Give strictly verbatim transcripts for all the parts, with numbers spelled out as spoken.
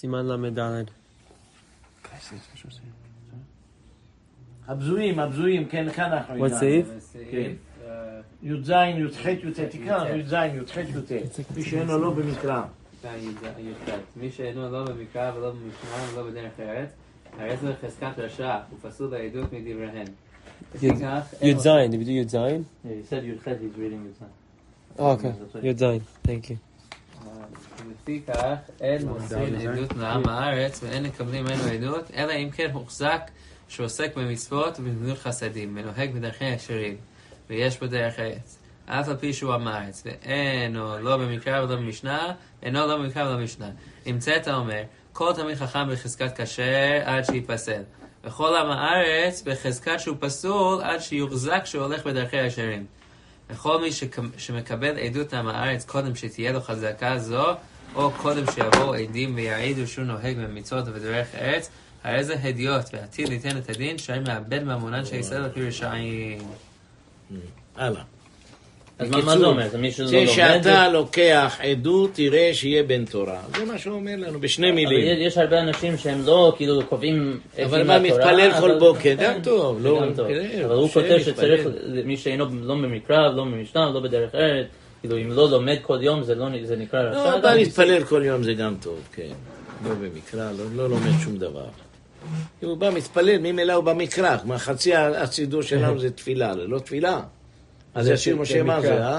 סימן למדלת. הבזויים, הבזויים, כן, כאן אנחנו עוד סעיף? כן. י"ז, י"ח, י"ט, תקרא, י"ז, י"ח, י"ט. מי שאינו לא במקרא. מי שאינו לא במקרא ולא במשנה ולא בדרך ארץ, הרי זה חזקת רשע, ופסול העדות מדבריהן. י"ז, did we do י"ז? Yeah, you said י"ח, he's reading י"ז. Oh, okay, י"ז, thank you. לפיכך, אין מוסרים עדות לעם הארץ, ואין מקבלים ממנו עדות, אלא אם כן הוחזק שעוסק במצוות ובגמילות חסדים, ונוהג בדרכי ישרים, ויש בו דרך ארץ. אף על פי שהוא עם הארץ, ואינו לא במקרא ולא במשנה, אינו לא במקרא ולא במשנה. נמצאת אומר, כל תלמיד חכם בחזקת כשר עד שיפסל, וכל עם הארץ בחזקת שהוא פסול עד שיוחזק שהוא הולך בדרכי ישרים. וכל מי שמקבל עדות עם הארץ קודם שתהיה לו חזקה זו, או קודם שיבואו עדים ויעידו שהוא נוהג במצוות ובדרך ארץ, הרי זה הדיוט, ועתיד ליתן את הדין שהרי מאבד מהמונן של ישראל לפי רשעים. הלאה. אז מה זה אומר? זה מישהו לא לומד? כשאתה לוקח עדות, תראה שיהיה בן תורה. זה מה שהוא אומר לנו, בשני מילים. אבל יש הרבה אנשים שהם לא כאילו קובעים... אבל מה, מתפלל כל בוקר, גם טוב. אבל הוא כותב שצריך, מי שאינו לא במקרא, לא במשנה, לא בדרך ארץ, כאילו אם לא לומד כל יום זה נקרא רשע. לא, בא להתפלל כל יום זה גם טוב, כן. לא במקרא, לא לומד שום דבר. אם הוא בא מתפלל, ממילא הוא במקרא, חצי הסידור שלנו זה תפילה, לא תפילה. אז ישיר משה מה זה, אה?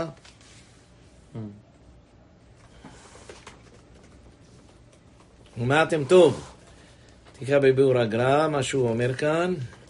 ומעתם טוב. תקרא בביאור הגר"א, מה שהוא אומר כאן.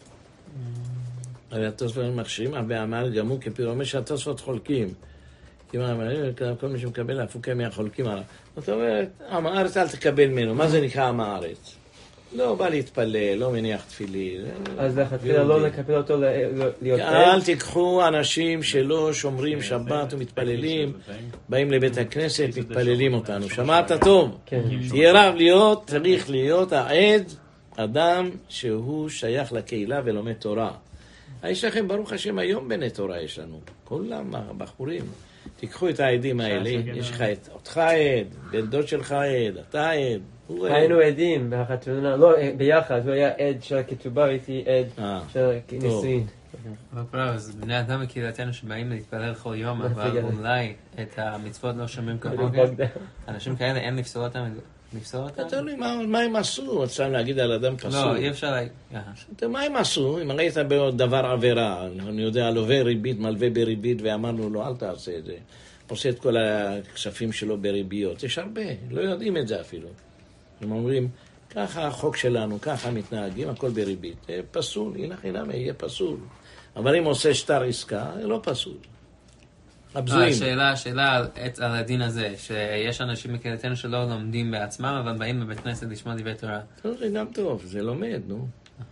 הרי התוספות מחשיבים, ואמר גם הוא כפיר אומר שהתוספות חולקים. כל מי שמקבל הפוקה מהחולקים עליו. זאת אומרת, עם הארץ אל תקבל ממנו. מה זה נקרא עם הארץ? לא בא להתפלל, לא מניח תפילין. אז לכתחילה לא לקבל אותו להיות עד? אל תיקחו אנשים שלא שומרים שבת ומתפללים, באים לבית הכנסת, מתפללים אותנו. שמעת טוב? תהיה רב להיות, צריך להיות העד, אדם שהוא שייך לקהילה ולומד תורה. יש לכם ברוך השם היום בני תורה יש לנו. כולם בחורים. תיקחו את העדים האלה, יש לך את אותך עד, בן דוד שלך עד, אתה עד. היינו עדים בחתונה, לא ביחד, הוא היה עד של הכתובה והייתי עד של נישואין. אז בני אדם בקהילתנו שבאים להתפלל כל יום, אבל אולי את המצוות לא שומעים כמוהם, אנשים כאלה אין לפסול אותם, לפסול אותם? אתה יודע מה הם עשו, אפשר להגיד על אדם פסול. לא, אי אפשר להגיד. מה הם עשו? אם ראית בדבר עבירה, אני יודע, לווה ריבית, מלווה בריבית, ואמרנו לו, אל תעשה את זה. עושה את כל הכספים שלו בריביות. יש הרבה, לא יודעים את זה אפילו. הם אומרים, ככה החוק שלנו, ככה מתנהגים, הכל בריבית. פסול, הנה חינם, יהיה פסול. אבל אם עושה שטר עסקה, זה לא פסול. הבזויים. השאלה, השאלה על הדין הזה, שיש אנשים בקהילתנו שלא לומדים בעצמם, אבל באים בבית כנסת לשמוע דברי תורה. זה גם טוב, זה לומד, נו.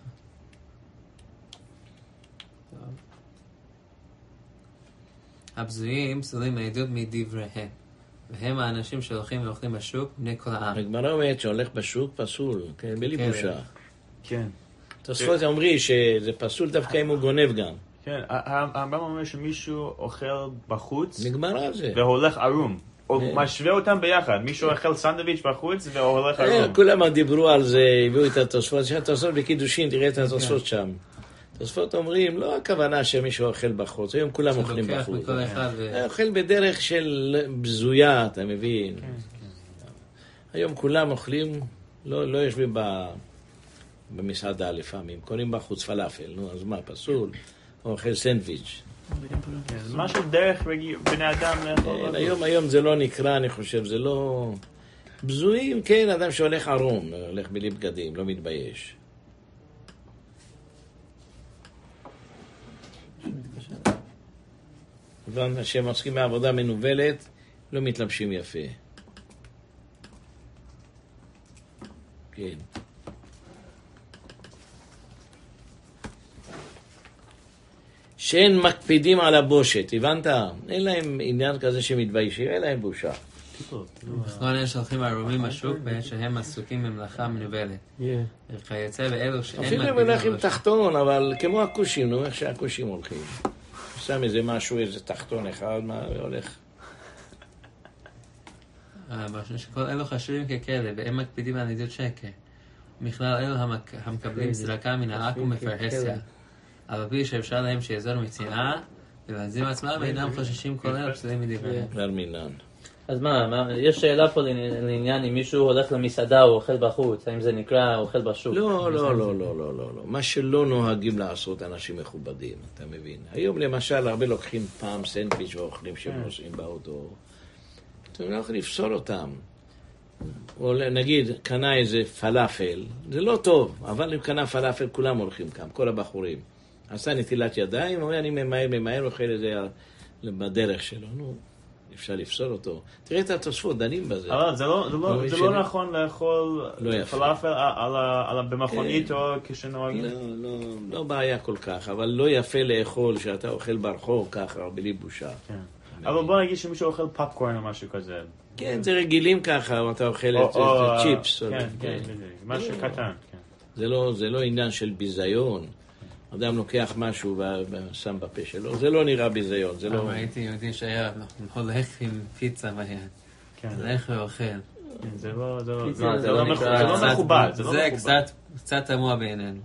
הבזויים פסולים העדות מדבריהם. והם האנשים שהולכים והולכים בשוק, בני כל העם. הגמרא אומרת שהולך בשוק פסול, כן, בלי בושה. כן. תוספות אומרים שזה פסול דווקא אם הוא גונב גם. כן, הרמב"ם אומר שמישהו אוכל בחוץ, נגמר על זה. והולך ערום. או משווה אותם ביחד, מישהו אוכל סנדוויץ' בחוץ והולך ערום. כולם דיברו על זה, הביאו את התוספות, שהתוספות בקידושין, תראה את התוספות שם. תוספות אומרים, לא הכוונה שמישהו אוכל בחוץ, היום כולם אוכלים בחוץ. אוכל בדרך של בזויה, אתה מבין? היום כולם אוכלים, לא יושבים במסעדה לפעמים, קונים בחוץ פלאפל, נו, אז מה, פסול? או אוכל סנדוויץ'. זה משהו דרך בני אדם לאכול. היום, היום זה לא נקרא, אני חושב, זה לא... בזויים, כן, אדם שהולך ערום, הולך בלי בגדים, לא מתבייש. שהם עוסקים בעבודה מנובלת, לא מתלבשים יפה. כן. שאין מקפידים על הבושת, הבנת? אין להם עניין כזה שמתביישים, אין להם בושה. בכלל יש הולכים ערומים בשוק, בין שהם עסוקים במלאכה מנובלת. וכיוצא באלו שאין מקפידים על אפילו מלאכים תחתון, אבל כמו הכושים, נו, איך שהכושים הולכים. שם איזה משהו, איזה תחתון אחד, מה הולך? שכל אלו חשובים ככלב, והם מקפידים על עדות שקר. מכלל אלו המקבלים צדקה מן העכו"ם בפרהסיה. אבל פי שאפשר להם שיעזור מצנעה, ולהזים עצמם אינם חוששים כל אלו פסולים מדבריהם. כבר מינן. אז מה, מה, יש שאלה פה לעניין אם מישהו הולך למסעדה או אוכל בחוץ, האם זה נקרא אוכל בשוק? לא, לא, לא, לא, לא, לא, לא. מה שלא נוהגים לעשות אנשים מכובדים, אתה מבין? היום למשל הרבה לוקחים פעם סנדוויץ' ואוכלים שהם נוסעים באוטו. אתם לא יכולים לפסול אותם. או נגיד, קנה איזה פלאפל, זה לא טוב, אבל אם קנה פלאפל כולם הולכים כאן, כל הבחורים. עשה נטילת ידיים, אומר אני ממהר, ממהר, אוכל את זה בדרך שלו, נו. אפשר לפסול אותו. תראה את התוספות, דנים בזה. אבל זה לא, זה לא, זה לא נכון לאכול פלאפל במכונית או כשנוהגים? לא, לא, לא בעיה כל כך, אבל לא יפה לאכול שאתה אוכל ברחוב ככה, בלי בושה. אבל בוא נגיד שמישהו אוכל פופקורן או משהו כזה. כן, זה רגילים ככה, או אתה אוכל את צ'יפס. כן, כן, משהו קטן. זה לא עניין של ביזיון. אדם לוקח משהו ושם בפה שלו, זה לא נראה ביזיון, זה לא... הייתי יהודי שהיה הולך עם פיצה ביד, הולך ואוכל. זה לא מכובד. זה קצת תמוה בעינינו.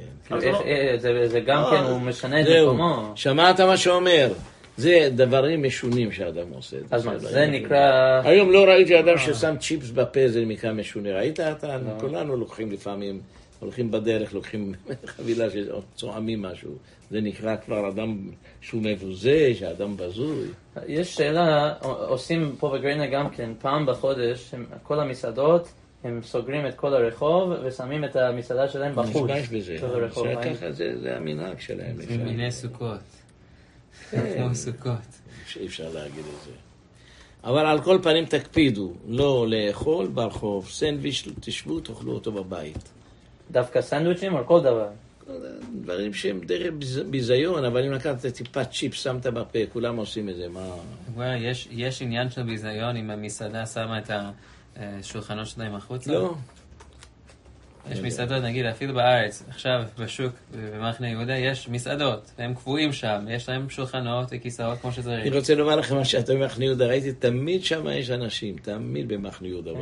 זה גם כן, הוא משנה את מקומו. שמעת מה שאומר? זה דברים משונים שאדם עושה. אז מה, זה נקרא... היום לא ראיתי אדם ששם צ'יפס בפה, זה נקרא משונה. ראית? כולנו לוקחים לפעמים... הולכים בדרך, לוקחים חבילה שצועמים משהו. זה נקרא כבר אדם שהוא מבוזה, שאדם בזוי. יש שאלה, עושים פה בגריינה גם כן, פעם בחודש, כל המסעדות, הם סוגרים את כל הרחוב ושמים את המסעדה שלהם בחוץ. נשמש בזה. שככה זה המנהג שלהם. מיני סוכות. כמו סוכות. אי אפשר להגיד את זה. אבל על כל פנים תקפידו, לא לאכול ברחוב, סנדוויץ' תשבו, תאכלו אותו בבית. דווקא סנדוויצ'ים או כל דבר? דברים שהם דרך ביזיון, אבל אם לקחת טיפה צ'יפ, שמת בפה, כולם עושים את זה, מה... יש, יש עניין של ביזיון אם המסעדה שמה את השולחנות שלהם החוצה? לא. יש מסעדות, נגיד, אפילו בארץ, עכשיו בשוק, במחנה יהודה, יש מסעדות, והם קבועים שם, יש להם שולחנות וכיסאות כמו שצריך. אני רוצה לומר לכם מה שאתה במחנה יהודה, ראיתי תמיד שם יש אנשים, תמיד במחנה יהודה.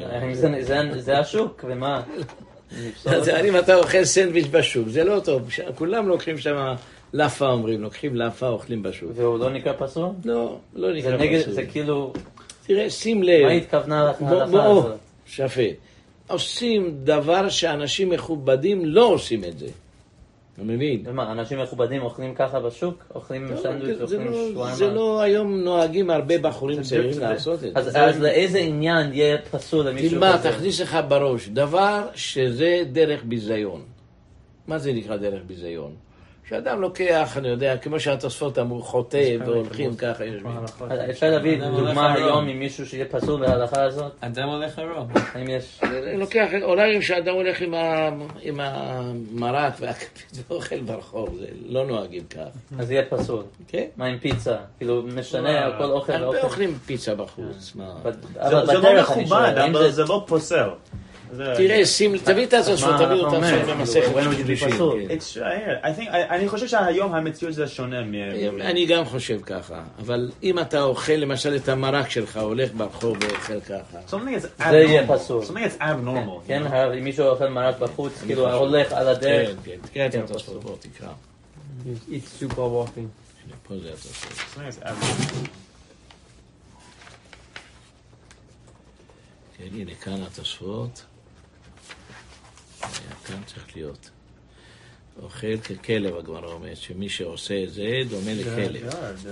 זה השוק, ומה? אז אם אתה אוכל סנדוויץ' בשוק, זה לא טוב. כולם לוקחים שם לאפה, אומרים, לוקחים לאפה, אוכלים בשוק. והוא לא נקרא פסול? לא, לא נקרא פסול. זה כאילו... תראה, שים לב. מה התכוונה להלכה הזאת? שפה. עושים דבר שאנשים מכובדים לא עושים את זה. אתה מבין? ומה, אנשים מכובדים אוכלים ככה בשוק? אוכלים סנדוויץ', אוכלים שווארמה? זה לא, היום נוהגים הרבה בחורים צעירים לעשות את זה. אז לאיזה עניין יהיה פסול למישהו כזה? תלמד, תכניס לך בראש, דבר שזה דרך ביזיון. מה זה נקרא דרך ביזיון? שאדם לוקח, אני יודע, כמו שהתוספות אמרו, חוטא והולכים ככה. אפשר להביא דוגמה היום עם מישהו שיהיה פסול בהלכה הזאת? אדם הולך הרוב. האם יש... לוקח, אולי שאדם הולך עם המרק והכפית ואוכל ברחוב, זה לא נוהגים כך. אז יהיה פסול. כן. מה עם פיצה? כאילו משנה כל אוכל. הרבה אוכלים פיצה בחוץ. זה לא מכובד, אבל זה לא פוסל. תראה, תביא את התוספות, תביא אותם שם במסכת שלישית. אני חושב שהיום המציאות זה שונה. אני גם חושב ככה, אבל אם אתה אוכל למשל את המרק שלך, הולך ברחוב ואוכל ככה. זה יהיה פסול. Something is abnormal. כן, אם מישהו אוכל מרק בחוץ, כאילו הולך על הדרך. כן, כן, תקרא את התוספות, בוא תקרא. It's super walking. פה זה התוספות. Something is abnormal. כן, הנה כאן התוספות. כאן צריך להיות. אוכל ככלב, הגמרא אומרת, שמי שעושה את זה דומה לכלב.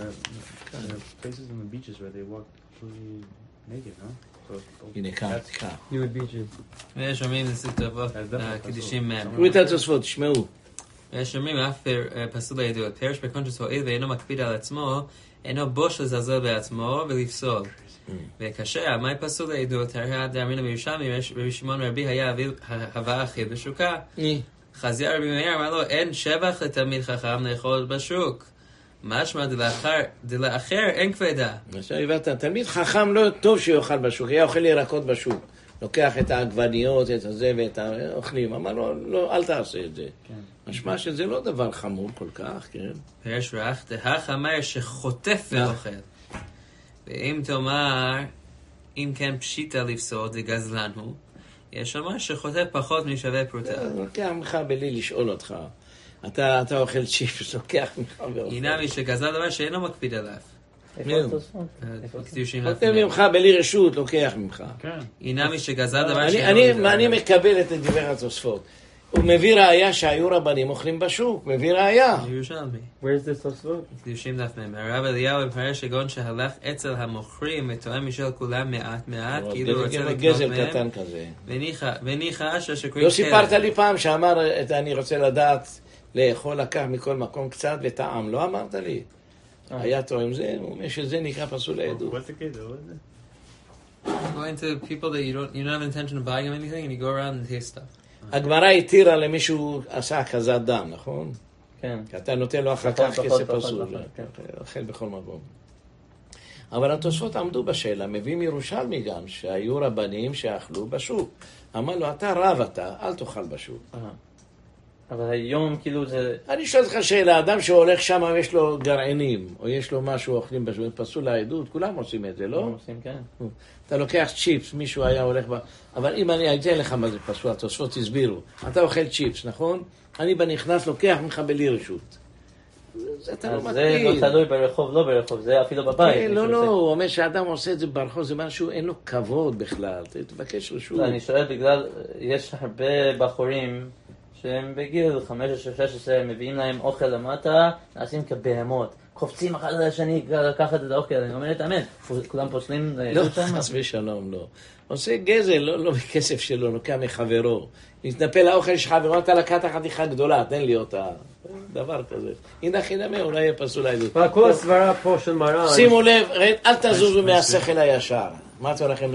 הנה כאן, תקרא. ויש אומרים, זה טובות, קדישים מהם. תראו את התוספות, תשמעו. ויש אומרים, אף פסול הידוע, פרש בקונטרס הועיל ואינו מקפיד על עצמו, אינו בוש לזלזל בעצמו ולפסול. וכאשר, מה פסול הידוע, הרי דאמרינא בירושלמי, רבי שמעון רבי היה הבאה אחיד בשוקה. חזיה רבי מאיר אמר לו, אין שבח לתלמיד חכם לאכול בשוק. משמע דלאחר אין כבדה. עכשיו הבאת, תלמיד חכם לא טוב שיאכל בשוק, היה אוכל ירקות בשוק. לוקח את העגבניות, את הזה ואת האוכלים. אמר לו, לא, אל תעשה את זה. משמע שזה לא דבר חמור כל כך, כן? פרש רך, דהך אמר שחוטף ואוכל. ואם תאמר, אם כן פשיטה לפסול, זה גזלן הוא. יש לומר שחוטף פחות משווה פרוטה. לוקח ממך בלי לשאול אותך. אתה, אתה אוכל צ'יפס, לוקח ממך ואוכל. הנה מי שגזל דבר שאינו מקפיד עליו. חוטף ממך בלי רשות, לוקח ממך. הנה מי שגזל דבר שאינו מקפיד. אני מקבל את דברי התוספות. הוא מביא ראיה שהיו רבנים אוכלים בשוק, מביא ראיה. ירושלמי. Where's this תוספות? קדושים דף מ'. הרב אליהו מפרש שגון שהלך אצל המוכרים ותואם משל כולם מעט מעט, כאילו רוצה לקנות גזל קטן כזה. וניחא אשר שקוראים לא סיפרת לי פעם שאמר, אני רוצה לדעת לאכול לקח מכל מקום קצת וטעם, לא אמרת לי. היה תואם זה, הוא אומר שזה נקרא פסול העדות. What's the case? What is it? Go into people that you don't, you don't have intention of buying them anything, and you go around and taste stuff. הגמרא התירה למישהו עשה הקזת דם, נכון? כן. כי אתה נותן לו אחר כך כסף פסול. אוכל בכל מקום. אבל התוספות עמדו בשאלה, מביאים ירושלמי גם, שהיו רבנים שאכלו בשוק. אמר לו, אתה רב אתה, אל תאכל בשוק. אבל היום כאילו זה... אני שואל לך שאלה, אדם שהולך שם ויש לו גרעינים, או יש לו משהו אוכלים בשוק, פסול העדות, כולם עושים את זה, לא? כולם עושים, כן. אתה לוקח צ'יפס, מישהו היה הולך ב... אבל אם אני אתן לך מה זה פסול, התוספות הסבירו. אתה אוכל צ'יפס, נכון? אני בנכנס לוקח ממך בלי רשות. זה אתה לא מתאים. זה לא תלוי ברחוב, לא ברחוב, זה אפילו בבית. לא, לא, הוא אומר שאדם עושה את זה ברחוב, זה משהו, אין לו כבוד בכלל. תבקש רשות. אני שואל בגלל, יש הרבה בחורים שהם בגיל חמש עשרה שש עשרה, מביאים להם אוכל למטה, נעשים כבהמות. קופצים אחד על השני לקחת את האוכל, אני אומר את האמת, כולם פוסלים... לא, חס ושלום, לא. עושה גזל, לא בכסף שלו, לוקח מחברו. להתנפל לאוכל שלך וראות לקחת חתיכה גדולה, תן לי אותה. דבר כזה. הנה חינמי, אולי יהיה פסול העדות. כל הסברה פה של מרן... שימו לב, אל תזוזו מהשכל הישר. מה אתה הולכם?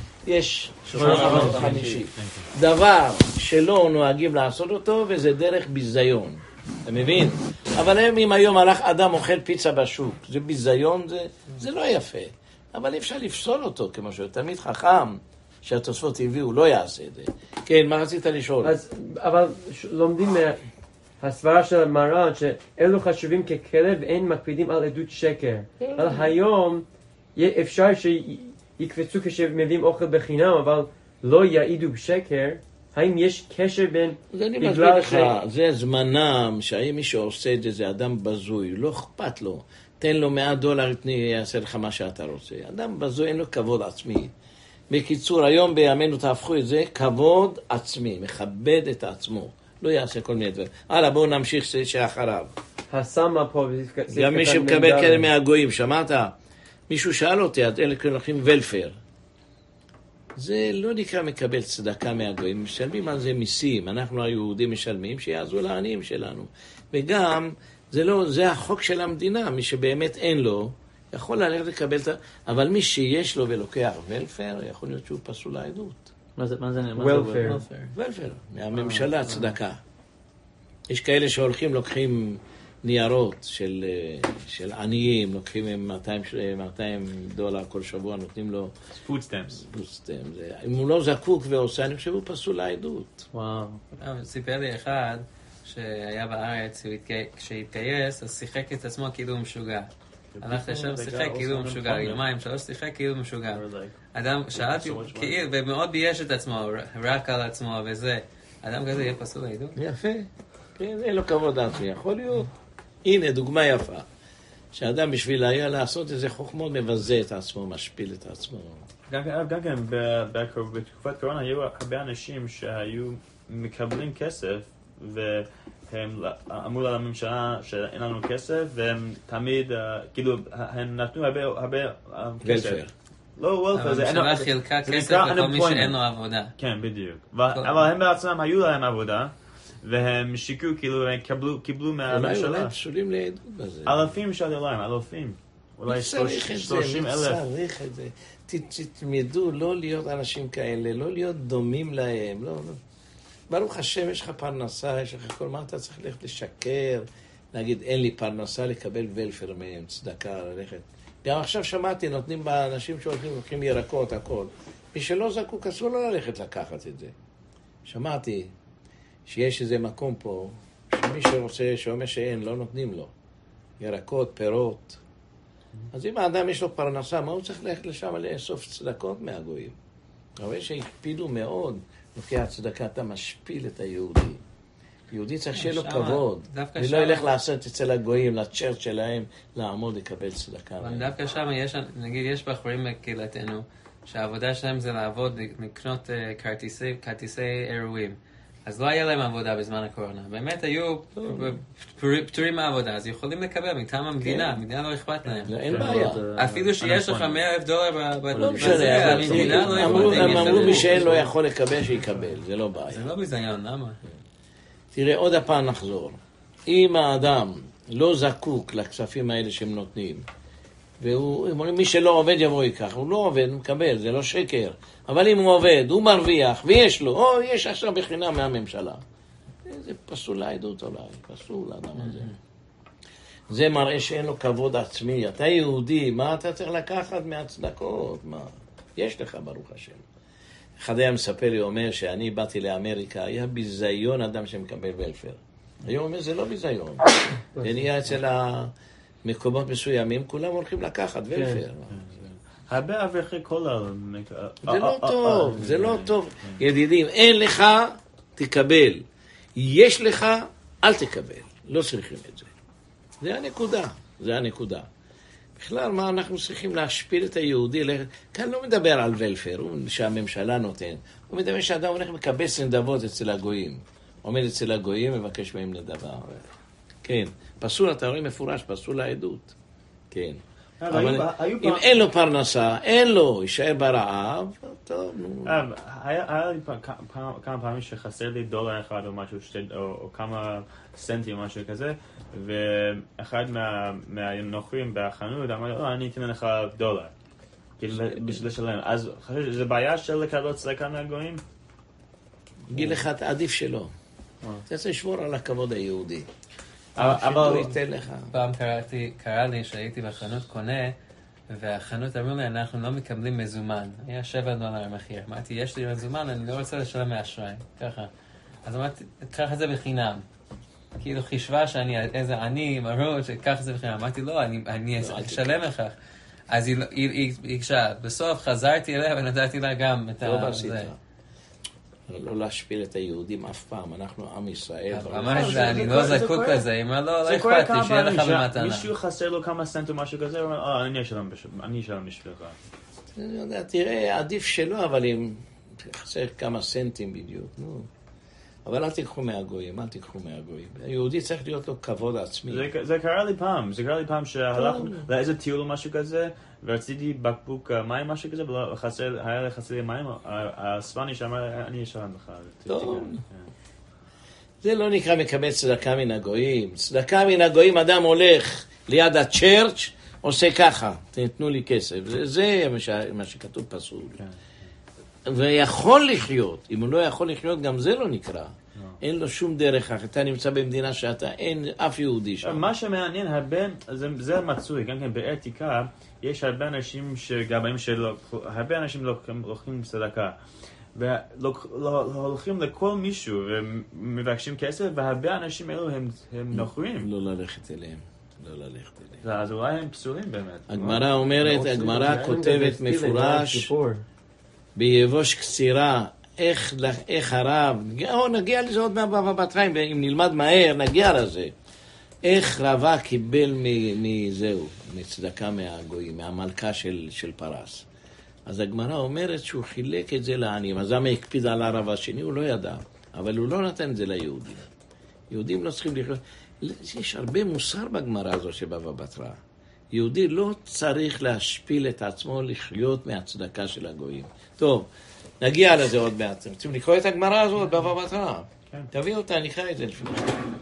יש חמישי. דבר שלא נוהגים לעשות אותו, וזה דרך ביזיון. אתה מבין? אבל אם היום הלך אדם אוכל פיצה בשוק, זה ביזיון, זה, זה לא יפה. אבל אפשר לפסול אותו, כמו שהוא תמיד חכם, שהתוספות הביאו, לא יעשה את זה. כן, מה רצית לשאול? אז, אבל לומדים מהסברה של מרן, שאלו חשובים ככלב ואין מקפידים על עדות שקר. אבל היום אפשר שיקפצו כשמביאים אוכל בחינם, אבל לא יעידו בשקר. האם יש קשר בין... אז אני מסביר לך, זה זמנם, שהאם מי שעושה את זה, זה אדם בזוי, לא אכפת לו. תן לו מאה דולר, יעשה לך מה שאתה רוצה. אדם בזוי, אין לו כבוד עצמי. בקיצור, היום בימינו תהפכו את זה, כבוד עצמי, מכבד את עצמו. לא יעשה כל מיני דברים. הלאה, בואו נמשיך שאחריו. הסמה פה... גם מי שמקבל כאלה מהגויים, שמעת? מישהו שאל אותי, את אלה הולכים ולפר. זה לא נקרא מקבל צדקה מהגויים, משלמים על זה מיסים, אנחנו היהודים משלמים שיעזו לעניים שלנו. וגם, זה לא, זה החוק של המדינה, מי שבאמת אין לו, יכול ללכת לקבל את ה... אבל מי שיש לו ולוקח ולפר, יכול להיות שהוא פסול העדות. מה זה, מה זה? ולפר. ולפר, מהממשלה צדקה. יש כאלה שהולכים, לוקחים ניירות של, של עניים, לוקחים הם מאתיים דולר כל שבוע, נותנים לו... food stamps. food stamps. אם הוא לא זקוק ועושה, אני חושב הוא פסול לעדות. וואו. סיפר לי אחד שהיה בארץ, כשהתגייס, אז שיחק את עצמו כאילו הוא משוגע. הלך לשם, שיחק כאילו הוא משוגע. יומיים, שלוש שיחק כאילו הוא משוגע. אדם, שאלתי, כאילו, ומאוד בייש את עצמו, רק על עצמו וזה. אדם כזה יהיה פסול לעדות? יפה. כן, אין לו כבוד עצמי, יכול להיות. הנה, דוגמה יפה. שאדם בשביל היה לעשות איזה חוכמות מבזה את עצמו, משפיל את עצמו. גם כן, בתקופת קורונה היו הרבה אנשים שהיו מקבלים כסף, והם אמרו לממשלה שאין לנו כסף, והם תמיד, כאילו, הם נתנו הרבה כסף. לא וולפר, זה... הממשלה חילקה כסף לכל מי שאין לו עבודה. כן, בדיוק. אבל הם בעצמם היו להם עבודה, והם שיקרו, כאילו, הם קיבלו מהממשלה. אולי אולי פסולים לעדות בזה. אלפים של דולרים, אלפים. אולי שלושים אלף. צריך את זה. תתמדו לא להיות אנשים כאלה, לא להיות דומים להם, לא, לא. ברוך השם, יש לך פרנסה, יש לך כל מה אתה צריך ללכת לשקר, להגיד, אין לי פרנסה, לקבל ולפר מהם, צדקה, ללכת. גם עכשיו שמעתי, נותנים באנשים שהולכים, לוקחים ירקות, הכל. מי שלא זקוק, אסור לא ללכת לקחת את זה. שמעתי שיש איזה מקום פה, שמי שרוצה, שאומר שאין, לא נותנים לו. ירקות, פירות. אז אם האדם יש לו פרנסה, מה הוא צריך ללכת לשם לאסוף צדקות מהגויים? אבל שהקפידו מאוד, לוקח צדקה, אתה משפיל את היהודי. יהודי צריך שיהיה לו כבוד, ולא ילך לעשות אצל הגויים, לצ'רץ' שלהם, לעמוד לקבל צדקה. אבל דווקא שם יש, נגיד, יש בחורים בקהילתנו, שהעבודה שלהם זה לעבוד, לקנות כרטיסי, כרטיסי אירועים. אז לא היה להם עבודה בזמן הקורונה. באמת היו פטורים מהעבודה, אז יכולים לקבל מטעם המדינה, המדינה לא אכפת להם. אין בעיה. אפילו שיש לך מאה אלף דולר לא משנה, המדינה לא הם אמרו מי שאין לא יכול לקבל שיקבל, זה לא בעיה. זה לא ביזיון, למה? תראה, עוד הפעם נחזור. אם האדם לא זקוק לכספים האלה שהם נותנים, והוא, מי שלא עובד יבוא ייקח, הוא לא עובד, הוא מקבל, זה לא שקר. אבל אם הוא עובד, הוא מרוויח, ויש לו, או יש עכשיו בחינם מהממשלה. זה פסול לעדות אולי, פסול לאדם הזה. זה מראה שאין לו כבוד עצמי. אתה יהודי, מה אתה צריך לקחת מהצדקות? מה? יש לך, ברוך השם. אחד היה מספר לי, אומר שאני באתי לאמריקה, היה ביזיון אדם שמקבל ולפר. היום אומר, זה לא ביזיון. זה נהיה אצל המקומות מסוימים, כולם הולכים לקחת ולפר. הרבה אברכי כולל. זה לא טוב, זה לא טוב. ידידים, אין לך, תקבל. יש לך, אל תקבל. לא צריכים את זה. זה הנקודה, זה הנקודה. בכלל, מה אנחנו צריכים להשפיל את היהודי? כאן לא מדבר על ולפר, שהממשלה נותן. הוא מדבר שאדם הולך מקבץ נדבות אצל הגויים. עומד אצל הגויים, מבקש מהם נדבה. כן, פסול, אתה רואה מפורש, פסול לעדות. כן. אבל אם אין לו פרנסה, אין לו, יישאר ברעב, טוב, נו. היה לי כמה פעמים שחסר לי דולר אחד או משהו, או כמה סנטים או משהו כזה, ואחד מהנוכרים בחנות אמר לי, לא, אני אתן לך דולר, בשביל לשלם. אז חושב שזה בעיה של לקבל צדקה מהגויים? גיד לך, עדיף שלא. אתה צריך לשמור על הכבוד היהודי. אבל פעם קראתי, קרא לי שהייתי בחנות קונה, והחנות אמרו לי, אנחנו לא מקבלים מזומן. היה שבע דולר המחיר. אמרתי, יש לי מזומן, אני לא רוצה לשלם מאשראי. ככה. אז אמרתי, קח את זה בחינם. כאילו חישבה שאני איזה עני, מרות, שקח את זה בחינם. אמרתי, לא, אני אשלם לך. אז היא הקשה. בסוף חזרתי אליה ונתתי לה גם את זה. לא להשפיל את היהודים אף פעם, אנחנו עם ישראל. ממש זה, אני לא זקוק לזה, אם לא, לא אכפת לי, שיהיה לך במתנה. מישהו חסר לו כמה סנט או משהו כזה, הוא אומר, אה, אני אשלם בשבילך. אני יודע, תראה, עדיף שלא, אבל אם חסר כמה סנטים בדיוק, נו. אבל אל תיקחו מהגויים, אל תיקחו מהגויים. היהודי צריך להיות לו כבוד עצמי. זה קרה לי פעם, זה קרה לי פעם שהלכנו לאיזה טיול או משהו כזה, ורציתי בקבוק מים משהו כזה, והיה לי חסר לי מים, הספני שאמר, אני אשלם לך. טוב. זה לא נקרא מקבל צדקה מן הגויים. צדקה מן הגויים, אדם הולך ליד הצ'רץ', עושה ככה, תתנו לי כסף. זה מה שכתוב פסול. ויכול לחיות, אם הוא לא יכול לחיות, גם זה לא נקרא. אין לו שום דרך אחת. אתה נמצא במדינה שאתה, אין אף יהודי שם. מה שמעניין, הרבה, זה מצוי, גם כן באתיקה, יש הרבה אנשים שגבים שלו, הרבה אנשים לוקחים צדקה, והולכים לכל מישהו ומבקשים כסף, והרבה אנשים האלו הם נוכרים. לא ללכת אליהם. לא ללכת אליהם. אז אולי הם פסולים באמת. הגמרא אומרת, הגמרא כותבת מפורש, ביבוש קצירה, איך, איך הרב, או נגיע לזה עוד מהבבא בתרא, אם נלמד מהר, נגיע לזה. איך רבה קיבל מזהו, מצדקה מהגויים, מהמלכה של, של פרס. אז הגמרא אומרת שהוא חילק את זה לעניים, אז למה הקפיד על הרב השני? הוא לא ידע, אבל הוא לא נתן את זה ליהודים. יהודים לא צריכים לחיות. יש הרבה מוסר בגמרא הזו שבבבא בתרא. יהודי לא צריך להשפיל את עצמו לחיות מהצדקה של הגויים. טוב, נגיע לזה עוד מעט. רוצים לקרוא את הגמרא הזאת בבבא בתרא? כן. תביא אותה, נקרא את זה לפני.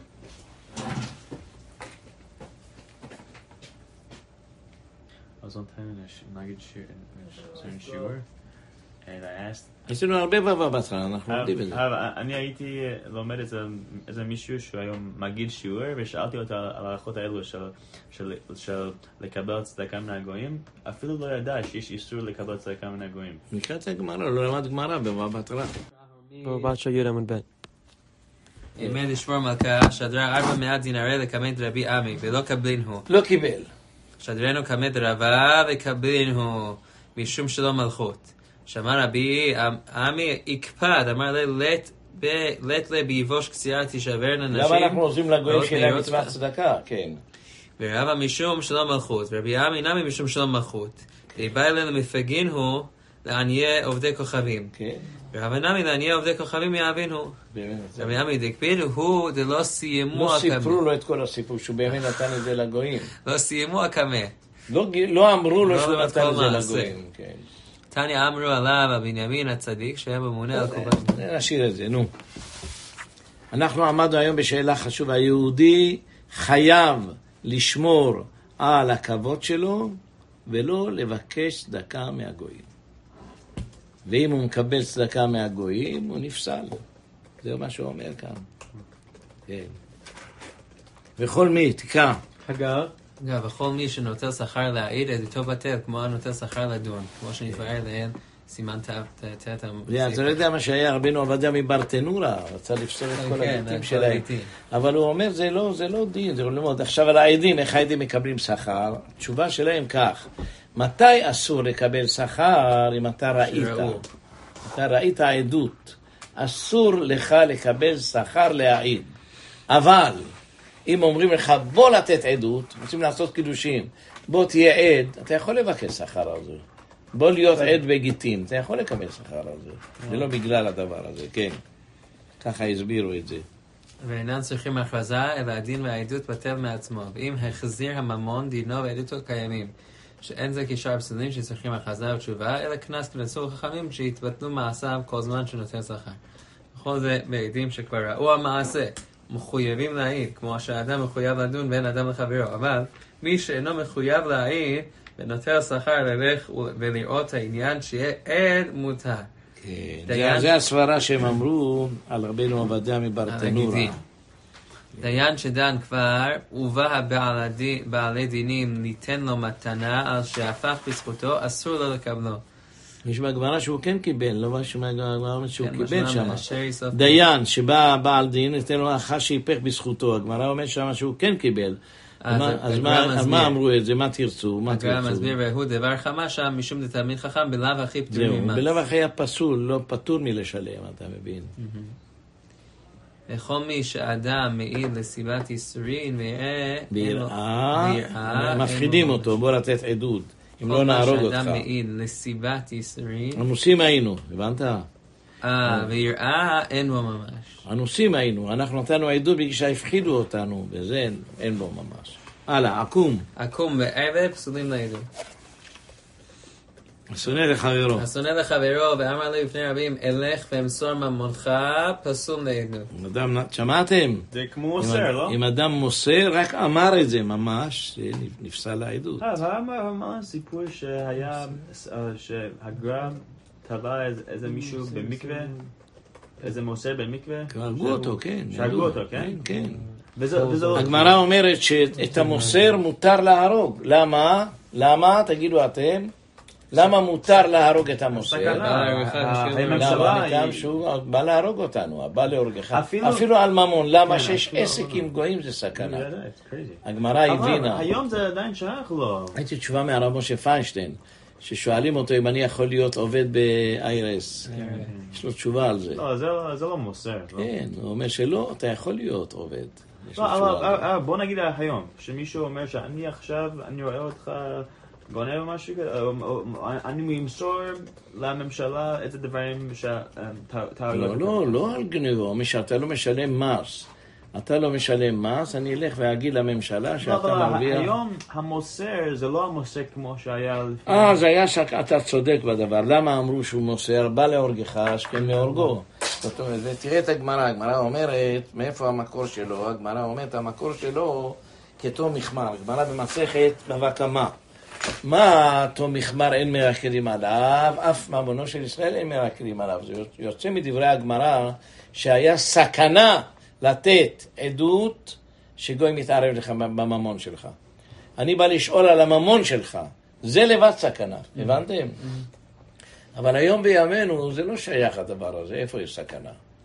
אז נתן נגיד שיעור, and I asked... יש לנו הרבה בבבא בתרא, אנחנו עובדים בזה. אני הייתי לומד איזה מישהו שהוא היום מגיד שיעור, ושאלתי אותו על ההלכות האלו של לקבל צדקה מן הגויים, אפילו לא ידע שיש איסור לקבל צדקה מן הגויים. נקרא את הגמרא, לא למד גמרא בבבא בתרא. בבבא בתרא י' עמוד ב'. עמד לשבור מלכה, שדרה ארבע מאות דינרי לקמן רבי עמי, ולא קבלין הוא. לא קיבל. שדרנו קמא דרבה וקבלינו משום שלא מלכות. שאמר רבי עמי יקפד, אמר לי לית לית לה ביבוש קצירה תשברנה נשים. למה אנחנו עושים לגויים שלהם מצוות צדקה? כן. ורבא משום שלא מלכות, ורבי עמי נמי משום שלא מלכות. ובא אלינו מפגין הוא לעניי עובדי כוכבים. כן. ורבא נמי לעניי עובדי כוכבים יאבין הוא. רבי עמי דקפיד הוא דלא סיימו לא הקמא. סיפרו לו את כל הסיפור, שהוא באמת נתן את זה לגויים. לא סיימו הקמא. לא אמרו לו לא שהוא את נתן כל את זה מעשה. לגויים. כן. תניא אמרו עליו הבנימין הצדיק שהיה ממונה על כוכבים. נשאיר את זה, נו. אנחנו עמדנו היום בשאלה חשובה. היהודי חייב לשמור על הכבוד שלו ולא לבקש צדקה מהגויים. ואם הוא מקבל צדקה מהגויים, הוא נפסל. זה מה שהוא אומר כאן. כן. וכל מי, תקע. הגר. אגב, וכל מי שנוטל שכר להעיד, עדותו בטל, כמו הנוטל שכר לדון. כמו שנתבהר לעיל, סימן תת. אתה לא יודע מה שהיה, רבינו עובדיה מברטנורה, רצה לפסול את כל העיתים שלהם. אבל הוא אומר, זה לא, זה לא דין, זה לא מאוד. עכשיו על העדים, איך העדים מקבלים שכר? התשובה שלהם כך, מתי אסור לקבל שכר אם אתה ראית? אתה ראית עדות. אסור לך לקבל שכר להעיד. אבל אם אומרים לך, בוא לתת עדות, רוצים לעשות קידושים, בוא תהיה עד, אתה יכול לבקש שכר על זה. בוא להיות עד בגיטין, אתה יכול לקבל שכר על זה. זה לא בגלל הדבר הזה, כן. ככה הסבירו את זה. ואינם צריכים הכרזה, אלא הדין והעדות בטל מעצמו. ואם החזיר הממון, דינו ועדותו קיימים. שאין זה כשאר פסולים שצריכים הכרזה ותשובה, אלא כנס כנסו חכמים שהתבטלו מעשיו כל זמן שנותן שכר. בכל זה בעדים שכבר ראו המעשה. מחויבים להעיד, כמו שהאדם מחויב לדון בין אדם לחברו, אבל מי שאינו מחויב להעיד ונוטל שכר ללך ולראות העניין שיהיה עד מותר. כן, זה הסברה שהם אמרו על רבינו עובדיה מברטנורה. דיין שדן כבר, ובא בעלי דינים ניתן לו מתנה על שהפך בזכותו, אסור לו לקבלו. יש בגמרא שהוא כן קיבל, לא משהו מהגמרא שהוא קיבל שם. דיין שבא בעל דין, ניתן לו אחר שיפך בזכותו. הגמרא אומר שם שהוא כן קיבל. אז מה אמרו את זה? מה תרצו? הגמרא מסביר, והוא דבר חמה שם, משום דתלמיד חכם, בלאו הכי פטור ממס. בלאו הכי הפסול, לא פטור מלשלם, אתה מבין. וכל מי שאדם מעיד לסיבת איסורין ויראה... ויראה, מפחידים אותו, בוא לתת עדות. אם לא נהרוג אותך. כל מה שאדם מעיד לסיבת איסורין... אנוסים היינו, הבנת? אה, ויראה אין בו ממש. אנוסים היינו, אנחנו נתנו עדות בגלל שהפחידו אותנו, וזה אין בו ממש. הלאה, עקום. עקום ועבד פסולים לעדות. השונא לחברו. השונא לחברו, ואמר לי לפני רבים, אלך ואמסור ממונך, פסול לעדות. אדם, שמעתם? זה כמו מוסר, לא? אם אדם מוסר, רק אמר את זה ממש, נפסל לעדות. אה, מה הסיפור שהיה, שהגרם טבע איזה מישהו במקווה? איזה מוסר במקווה? הרגו אותו, כן. הרגו אותו, כן? כן. הגמרא אומרת שאת המוסר מותר להרוג. למה? למה? תגידו אתם. למה מותר להרוג את המוסר? למה? מכאן שהוא בא להרוג אותנו, בא להורגך. אפילו על ממון. למה שיש עסק עם גויים זה סכנה. הגמרא הבינה. היום זה עדיין שייך לו. הייתי תשובה מהרב משה פיינשטיין, ששואלים אותו אם אני יכול להיות עובד ב-איירס. יש לו תשובה על זה. לא, זה לא מוסר. כן, הוא אומר שלא, אתה יכול להיות עובד. בוא נגיד היום, שמישהו אומר שאני עכשיו, אני רואה אותך גונב או משהו, אני ממסור לממשלה את הדברים שאתה... לא, לא, לא על גנבו, שאתה לא משלם מס. אתה לא משלם מס, אני אלך ואגיד לממשלה שאתה מרוויח... היום המוסר זה לא המוסר כמו שהיה לפני... אה, זה היה שאתה צודק בדבר. למה אמרו שהוא מוסר? בא להורגך, השכם להורגו. זאת אומרת, ותראה את הגמרא. הגמרא אומרת, מאיפה המקור שלו? הגמרא אומרת, המקור שלו כתום מחמר. הגמרא במסכת בבא קמא. מה תום מחמר אין מרקדים עליו? אף ממונו של ישראל אין מרקדים עליו. זה יוצא מדברי הגמרא שהיה סכנה לתת עדות שגוי מתערב לך בממון שלך. אני בא לשאול על הממון שלך. זה לבד סכנה. הבנתם? אבל היום בימינו זה לא שייך הדבר הזה. איפה יש סכנה?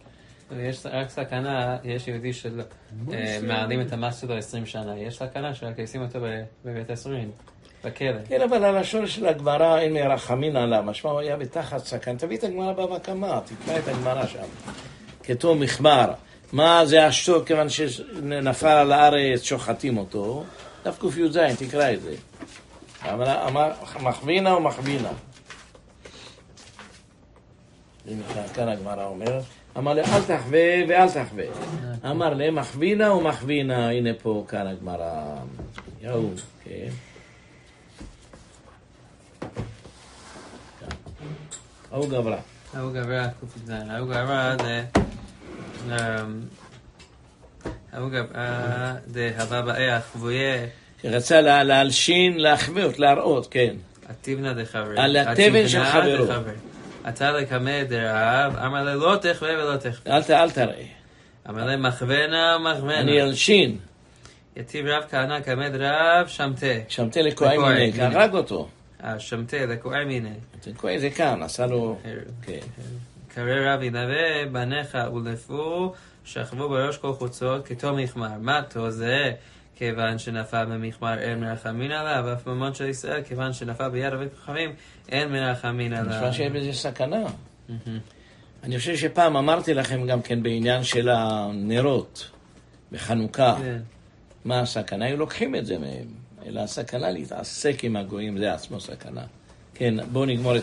יש רק סכנה, יש יהודי שמעלים את המס שלו עשרים שנה, יש סכנה שרק ישים אותו בבית הסוהרים, בכלא. כן, אבל על השורש של הגמרא אין מרחמין עליו, משמע הוא היה בתחת סכנה. תביא את הגמרא בבא קמא, תקרא את הגמרא שם. כתוב מחמר, מה זה אשתו כיוון שנפל על הארץ, שוחטים אותו, דף ק"ז, תקרא את זה. מחבינה או מחבינה? כאן הגמרא אומרת, אמר לי, אל תחווה ואל תחווה. אמר לי, מכווינה או מכווינה? הנה פה, כאן הגמרא. יאו, כן. ההוא גברה. ההוא גברה, קופית זין. ההוא גברה זה... ההוא גברה זה הבא באי החבויה. שרצה להלשין, להחוות, להראות, כן. התיבנה דחבר. על התבן של חברו. אתה לקמא דרעב, אמר לי לא תחווה ולא תחווה. אל תראה. אמר לי מכוונה, מכוונה. אני אלשין. יתיב רב כהנא קמא דרעב, שמתה. שמתה לקועי מיני, הרג אותו. אה, שמתה לקועי מיני. לקועי זה כאן, עשה לו... כן. קרא רב ינבא, בניך ולפו, שכבו בראש כל חוצות, כתו מחמר. מה תו זה? כיוון שנפל במחמר אין מרחמין עליו, ואף ממון של ישראל, כיוון שנפל ביד אבות חכמים, אין מרחמין עליו. נשמע שיש בזה סכנה. אני חושב שפעם אמרתי לכם גם כן בעניין של הנרות בחנוכה. מה הסכנה? היו לוקחים את זה מהם. אלא הסכנה להתעסק עם הגויים, זה עצמו סכנה. כן, בואו נגמור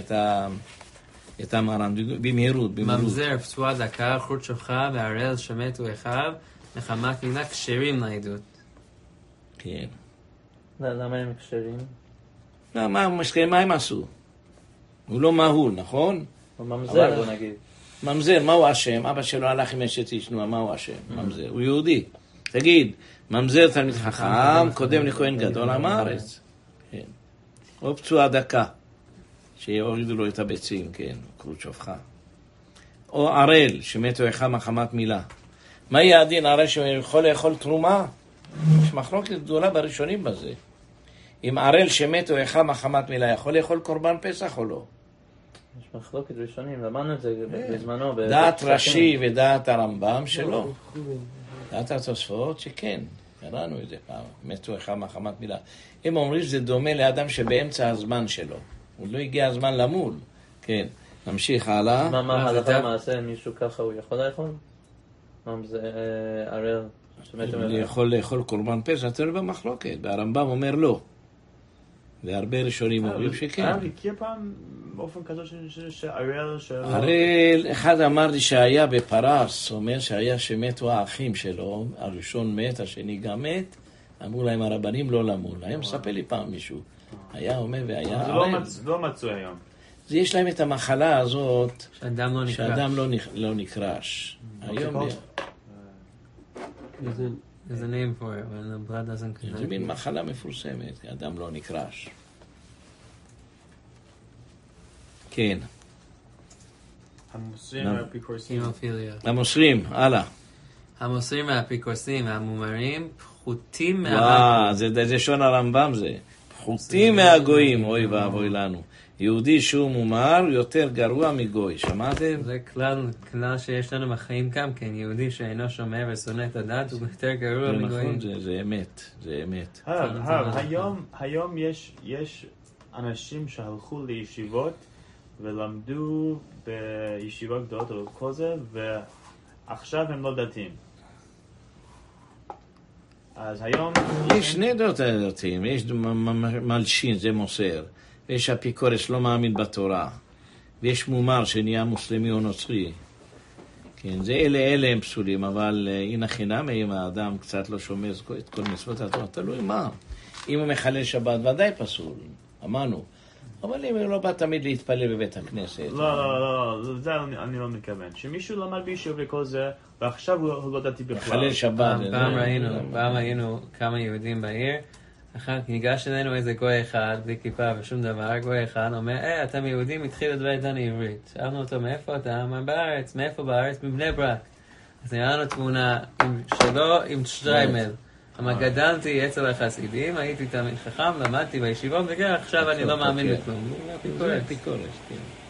את המרן, במהירות, במהירות. ממזר, פצועה דקה, חוט שופחה, והרל שמתו אחיו, נחמה כמינה כשרים לעדות. כן. למה הם כשרים? מה הם עשו? הוא לא מהול, נכון? הוא ממזר, בוא נגיד. ממזר, מה הוא אשם? אבא שלו הלך עם אשת איש, נו, מה הוא אשם? ממזר, הוא יהודי. תגיד, ממזר תלמיד חכם, קודם לכהן גדול עם הארץ. כן. או פצועה דקה, שיורידו לו את הביצים, כן, קרות שופחה. או ערל, שמתו אחד מחמת מילה. מה יהיה הדין? ערל שיכול לאכול תרומה? יש מחלוקת גדולה בראשונים בזה. אם ערל שמתו אחד מחמת מילה, יכול לאכול קורבן פסח או לא? יש מחלוקת ראשונים, למדנו את זה בזמנו. דעת רש"י ודעת הרמב"ם שלא. דעת התוספות שכן, קראנו את זה פעם, מתו אחד מחמת מילה. הם אומרים שזה דומה לאדם שבאמצע הזמן שלו. הוא לא הגיע הזמן למול. כן, נמשיך הלאה. מה, מה, הלכה מעשה, מישהו ככה הוא יכול לאכול? מה זה ערל? הוא יכול לאכול קורבן פסח, תראה במחלוקת. והרמב"ם אומר לא. והרבה ראשונים אומרים שכן. הרב הכיר פעם באופן כזה שערל... ערל, אחד אמר לי שהיה בפרס, אומר שהיה שמתו האחים שלו, הראשון מת, השני גם מת, אמרו להם הרבנים לא למול. היה מספר לי פעם מישהו. היה אומר והיה ערל. זה לא מצוי היום. אז יש להם את המחלה הזאת, שאדם לא נקרש. שאדם לא נקרש. היום... There's a name for it when the blood doesn't connect. זה מין מחלה מפורסמת, אדם לא נקרש. כן. המוסרים והאפיקורסים. הימופיליה. המוסרים, הלאה. המוסרים והאפיקורסים, המומרים, פחותים מהגויים. וואו, זה שון הרמב"ם זה. פחותים מהגויים, אוי ואבוי לנו. יהודי שהוא מומר יותר גרוע מגוי, שמעתם? זה כלל, כלל שיש לנו בחיים גם כן, יהודי שאינו שומע ושונא את הדת הוא יותר גרוע מגויים. נכון, זה אמת, זה אמת. היום יש אנשים שהלכו לישיבות ולמדו בישיבות גדולות או כל זה, ועכשיו הם לא דתיים. אז היום... יש שני דתיים, יש מלשין, זה מוסר. ויש אפיקורס לא מאמין בתורה, ויש מומר שנהיה מוסלמי או נוצרי. כן, זה אלה, אלה הם פסולים, אבל הנה חינם, אם האדם קצת לא שומע את כל מצוות התורה, תלוי מה. אם הוא מחלל שבת, ודאי פסול, אמרנו. אבל אם הוא לא בא תמיד להתפלל בבית הכנסת. לא, לא, לא, לא, זה אני לא מתכוון. שמישהו למד בישהו וכל זה, ועכשיו הוא לא דתי בכלל. מחלל שבת. פעם ראינו, פעם ראינו כמה יהודים בעיר, אחר כך ניגש אלינו איזה גוי אחד, בלי כיפה ושום דבר, גוי אחד אומר, אה, אתם יהודים, התחיל לדבר איתנו עברית. שאלנו אותו, מאיפה אתה? אמר, בארץ, מאיפה בארץ? מבני ברק. אז נראה לנו תמונה שלו עם שטריימל. אמר, גדלתי אצל החסידים, הייתי תמיד חכם, למדתי בישיבות, וכן, עכשיו אני לא מאמין בכלום. זה אפיקורס, כן.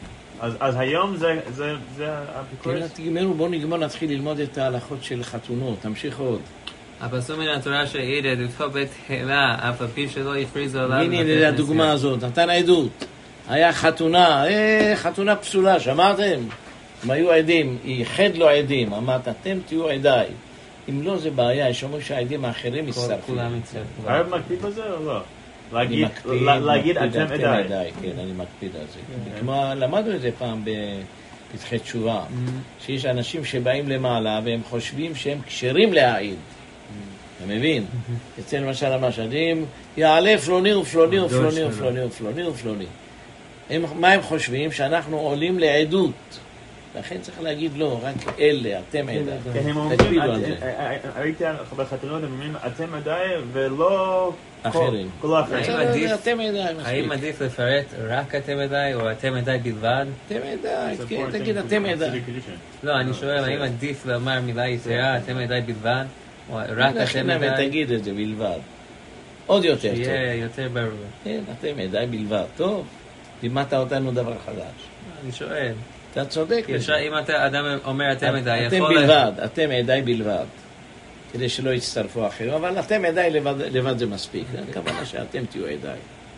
אז, אז היום זה, זה, זה הפיקורס? כן, תגמרו, בואו נגמור, נתחיל ללמוד את ההלכות של חתונות, תמשיך עוד. הפסוק מן התורה שהעיד עדותו בתחילה, אף על פי שלא הכריזו עליו. הנה הדוגמה הזאת, נתן עדות. היה חתונה, אה, חתונה פסולה, שמעתם? הם היו עדים, ייחד לו עדים, אמרת, אתם תהיו עדיי. אם לא, זה בעיה, יש אומרים שהעדים האחרים יצטרפו. כולם יצטרפו. הרב מקפיד בזה או לא? אני להגיד, מקפיד, להגיד מקפיד, אתם עדיי. כן, אני מקפיד על זה. כמו, למדנו את זה פעם בפתחי תשובה, שיש אנשים שבאים למעלה והם חושבים שהם כשרים להעיד. אתה מבין? אצל למשל המשדים, יעלה פלוני ופלוני ופלוני ופלוני ופלוני ופלוני. מה הם חושבים? שאנחנו עולים לעדות. לכן צריך להגיד לא, רק אלה, אתם עדיי. כן, הם אומרים, ראיתי בחתונות, הם אומרים, אתם עדיי ולא אחרים. כל האחרים. אתם עדיי, מספיק. האם עדיף לפרט רק אתם עדיי או אתם עדיי בלבד? אתם עדיי, כן, תגיד אתם עדיי. לא, אני שואל, האם עדיף לומר מילה יתרה, אתם עדיי בלבד? או רק אתם עדיי? תגיד את זה בלבד. עוד יותר טוב. שיהיה יותר ברור. כן, אתם עדיי בלבד. טוב, לימדת אותנו דבר חדש. אני שואל. אתה צודק. אם אדם אומר אתם עדיי, אתם בלבד, אתם עדיי בלבד. כדי שלא יצטרפו אחרים, אבל אתם עדיי לבד זה מספיק. הכוונה שאתם תהיו עדיי.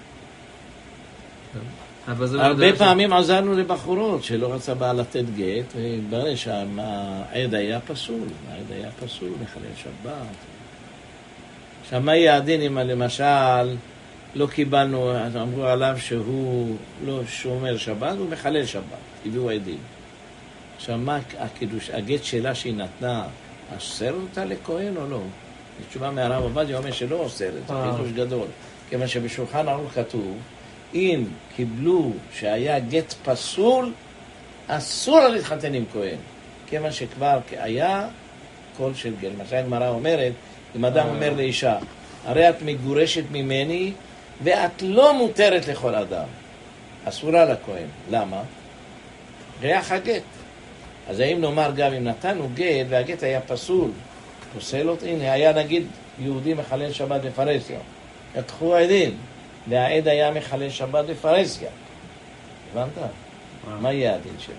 הרבה פעמים עזרנו לבחורות שלא רצה בה לתת גט, וברגע שהעד היה פסול, העד היה פסול, מחלל שבת. עכשיו, מה יהיה הדין אם למשל לא קיבלנו, אמרו עליו שהוא לא שומר שבת, הוא מחלל שבת, הביאו עדים. עכשיו, מה הקידוש, הגט שלה שהיא נתנה, אסר אותה לכהן או לא? התשובה מהרב עובדיה אומר שלא אסר, זה חידוש גדול. כיוון שבשולחן ערוך כתוב, אם קיבלו שהיה גט פסול, אסור להתחתן עם כהן. כיוון שכבר היה קול של גט. למשל הגמרא אומרת, אם אדם אומר לאישה, הרי את מגורשת ממני, ואת לא מותרת לכל אדם. אסורה לכהן. למה? ריח הגט. אז האם נאמר גם אם נתנו גט, והגט היה פסול, פוסל אותו, הנה, היה נגיד יהודי מחלל שבת בפרהסיה. לקחו עדים, והעד היה מחלל שבת בפרהסיה. הבנת? מה יהיה הדין שלו?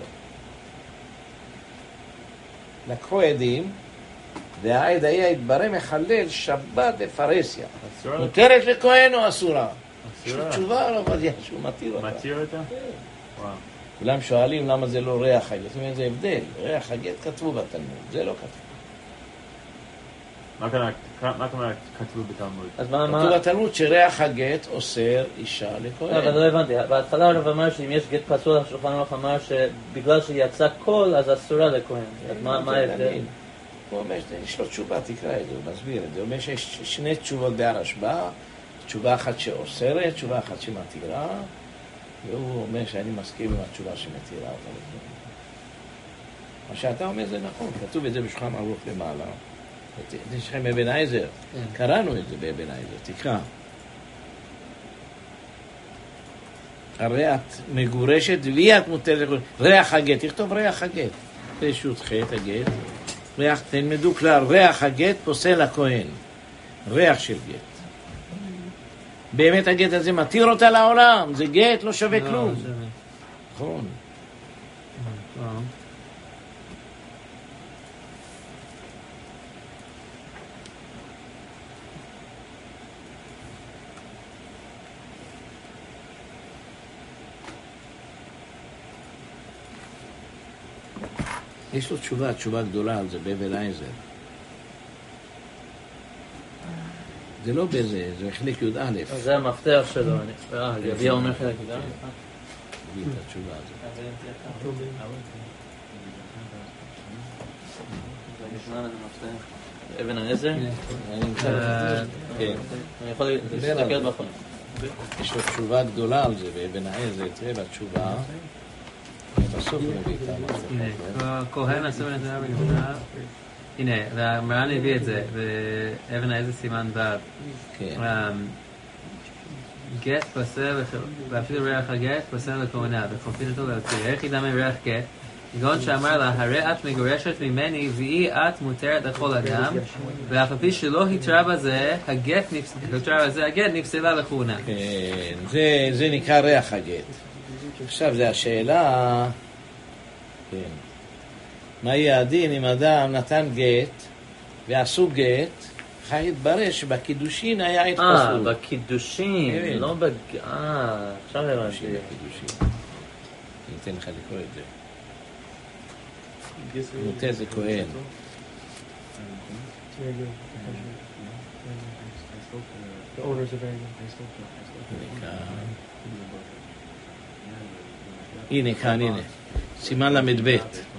לקחו עדים, והעד היה התברר מחלל שבת בפרהסיה. מותרת לכהן או אסורה? יש לו תשובה על עובדיה שהוא מתיר אותה. מתיר אותה? וואו. כולם שואלים למה זה לא ריח הגט. זאת אומרת, זה הבדל. ריח הגט כתבו בתלמוד, זה לא כתבו. מה כלומר כתבו בתלמוד? כתבו בתלמוד שריח הגט אוסר אישה לכהן. אבל לא הבנתי. בהתחלה הרב אמר שאם יש גט פסול, השולחן ערוך אמר שבגלל שיצא קול, אז אסורה לכהן. מה ההבדל? הוא אומר, יש לו תשובה, תקרא את זה, הוא מסביר את זה. הוא אומר שיש שני תשובות בהרשב"א, תשובה אחת שאוסרת, תשובה אחת שמתירה, והוא אומר שאני מסכים עם התשובה שמתירה אותה לכהן. מה שאתה אומר זה נכון, כתוב את זה בשולחן ערוך למעלה. זה שלכם באבן עזר, קראנו את זה באבן עזר, תקרא. הרי את מגורשת והיא את מותרת, ריח הגט, תכתוב ריח הגט. פשוט חטא הגט. ריח, תלמדו כלל, ריח הגט פוסל הכהן. ריח של גט. באמת הגט הזה מתיר אותה לעולם, זה גט, לא שווה כלום. נכון. יש לו תשובה, תשובה גדולה על זה, באבן עזר. זה לא בזה, זה חלק י' א'. זה המפתח שלו. אה, יביע אומר חלק י' א'. תביא את התשובה הזאת. אבן העזר? כן. אני יכול להסתכל בחון. יש לו תשובה גדולה על זה, באבן העזר, תראה בתשובה. בסוף נביא כמה. כהן אסור לנתנה בנתנה. הנה, והמרן הביא את זה, ואבן העזר סימן ו'. גט פוסל, ואפילו ריח הגט פוסל לכהונה, וחופין אותו להוציא. איך ידע מריח גט? כגון שאמר לה, הרי את מגורשת ממני, והיא את מותרת לכל אדם, ואף על פי שלא התרה בזה, הגט נפסלה לכהונה. כן, זה נקרא ריח הגט. עכשיו זה השאלה, כן. מה יהיה הדין אם אדם נתן גט ועשו גט, אחר התברר שבקידושין היה עד אה, פסול. בקידושין, כן. לא בג... אה, עכשיו הבנתי. בקידושין. אני אתן לך לקרוא את זה. נוטה זה כהן. The owners are very good. הנה כאן, הנה. סימן למ"ב.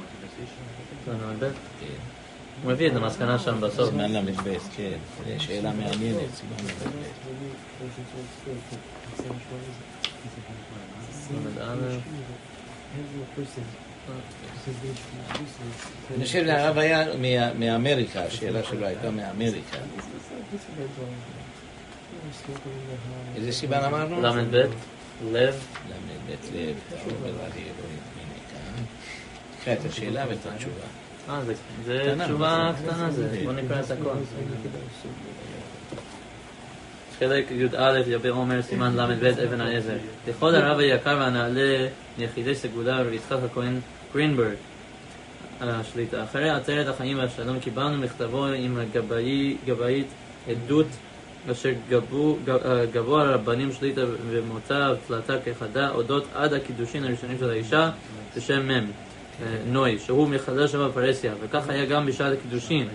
הוא מביא את המסקנה שם בסוף. סימן למ"ב, כן. זו שאלה מעניינת, סימן למ"ב. אני חושב שהרב היה מה- מאמריקה, השאלה שלו הייתה מאמריקה. איזה סימן אמרנו? למ"ב, לב. למ"ב לב, שוב בלעדי אלוהים, הנה כאן. תקרא את השאלה ואת התשובה. אה, זה- זה קטנה, תשובה בסדר. קטנה זה. בוא נקרא את הכל. חלק י"א יבי עומר סימן למ"ב אבן העזר. לכבוד הרב היקר והנעלה יחידי סגולה רבי יצחק הכהן גרינברג השליטה. אחרי עצרת החיים והשלום קיבלנו מכתבו עם הגבאי- גבאית עדות אשר גבו, גבו הרבנים שליטה ומוצא ותלתה כחדה אודות עד הקידושין הראשונים של האישה בשם מם נוי, שהוא מחדש שם בפרסיה, וכך היה גם בשעת הקידושין.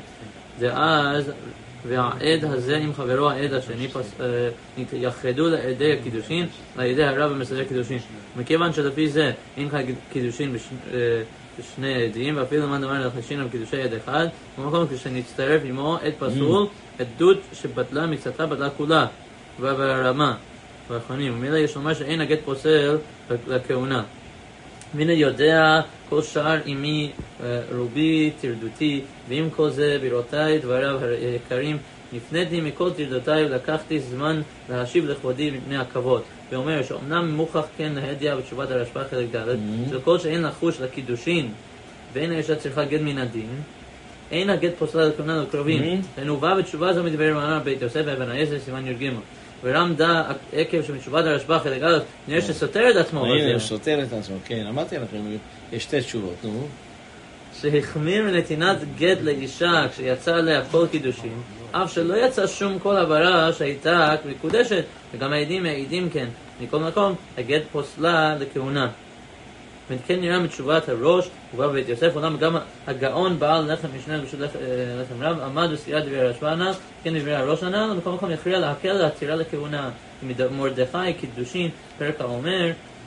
ואז והעד הזה עם חברו העד השני פס, אה, יחדו לעדי הקידושין לעדי הרב ומסדר הקידושין. מכיוון שלפי זה אין קידושין בש, אה, בשני עדים, ואפילו מה נאמר לחשין על קידושי עד אחד, במקום כשנצטרף עמו עד פסול, עדות שבטלה מקצתה בטלה כולה, וברמה, ואחרונים. ומילה יש לומר שאין הגט פוסל לכהונה. מן יודע כל שער עמי רובי תרדותי, ועם כל זה בראותיי דבריו היקרים, נפניתי מכל תרדותיי ולקחתי זמן להשיב לכבודי מפני הכבוד. ואומר שאומנם מוכח כן להדיה בתשובת הרשב"א חלק ד' של כל שאין לחוש לקידושין ואין האישה צריכה גט מן הדין, אין הגט פוסלה לכהונה לקרובים. ונובע בתשובה זו מדבר מרן בית יוסף ואבן העזר סימן י"ג. ורמדה עקב שמתשובת הרשב"א חלק א' נראה שסותר את עצמו. הנה, הוא סותר את עצמו, כן, אמרתי לכם, יש שתי תשובות, נו. שהחמיר נתינת גט לאישה כשיצא עליה כל קידושין, אף שלא יצא שום כל עברה שהייתה מקודשת, וגם העדים מעידים כן. מכל מקום, הגט פוסלה לכהונה. וכן נראה מתשובת הראש, ובא בבית יוסף, אולם גם הגאון בעל לחם משנה ברשות לחם רב, עמד בסתירת דברי הרשב"א הנ"ל, כן דברי הראש הנ"ל, ומכל מקום יכריע להקל לעצירה לכהונה. מרדכי קידושין, פרק האומר,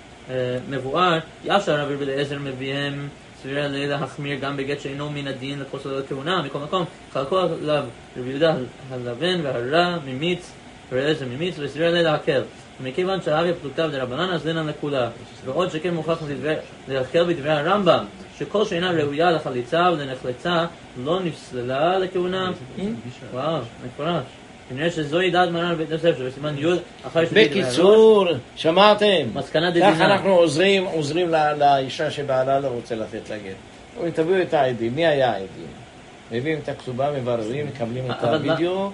מבואר, ישר רבי אליעזר מביהם סבירה להחמיר גם בגט שאינו מן הדין לפוסל לכהונה. מכל מקום, חלקו עליו רבי יהודה הלבן והרע ממיץ, רבי אליעזר ממיץ, וסבירה להקל. ומכיוון שהאביה פלוגתיו דרבנן, אז לנה לכולה. ועוד שכן מוכרח להקל בדברי הרמב"ם, שכל שאינה ראויה לחליצה ולנחלצה לא נפסלה לכהונה. וואו, מפורש. כנראה שזוהי דעת מרן בית יוסף, שבסימן י' אחרי שתגיד דברי הראש. בקיצור, שמעתם? מסקנה דדינה. ככה אנחנו עוזרים, עוזרים ל- לאישה שבעלה לא רוצה לתת לה גט. אומרים, תביאו את העדים. מי היה העדים? מביאים את הכתובה, מבררים, מקבלים את אבל הווידאו,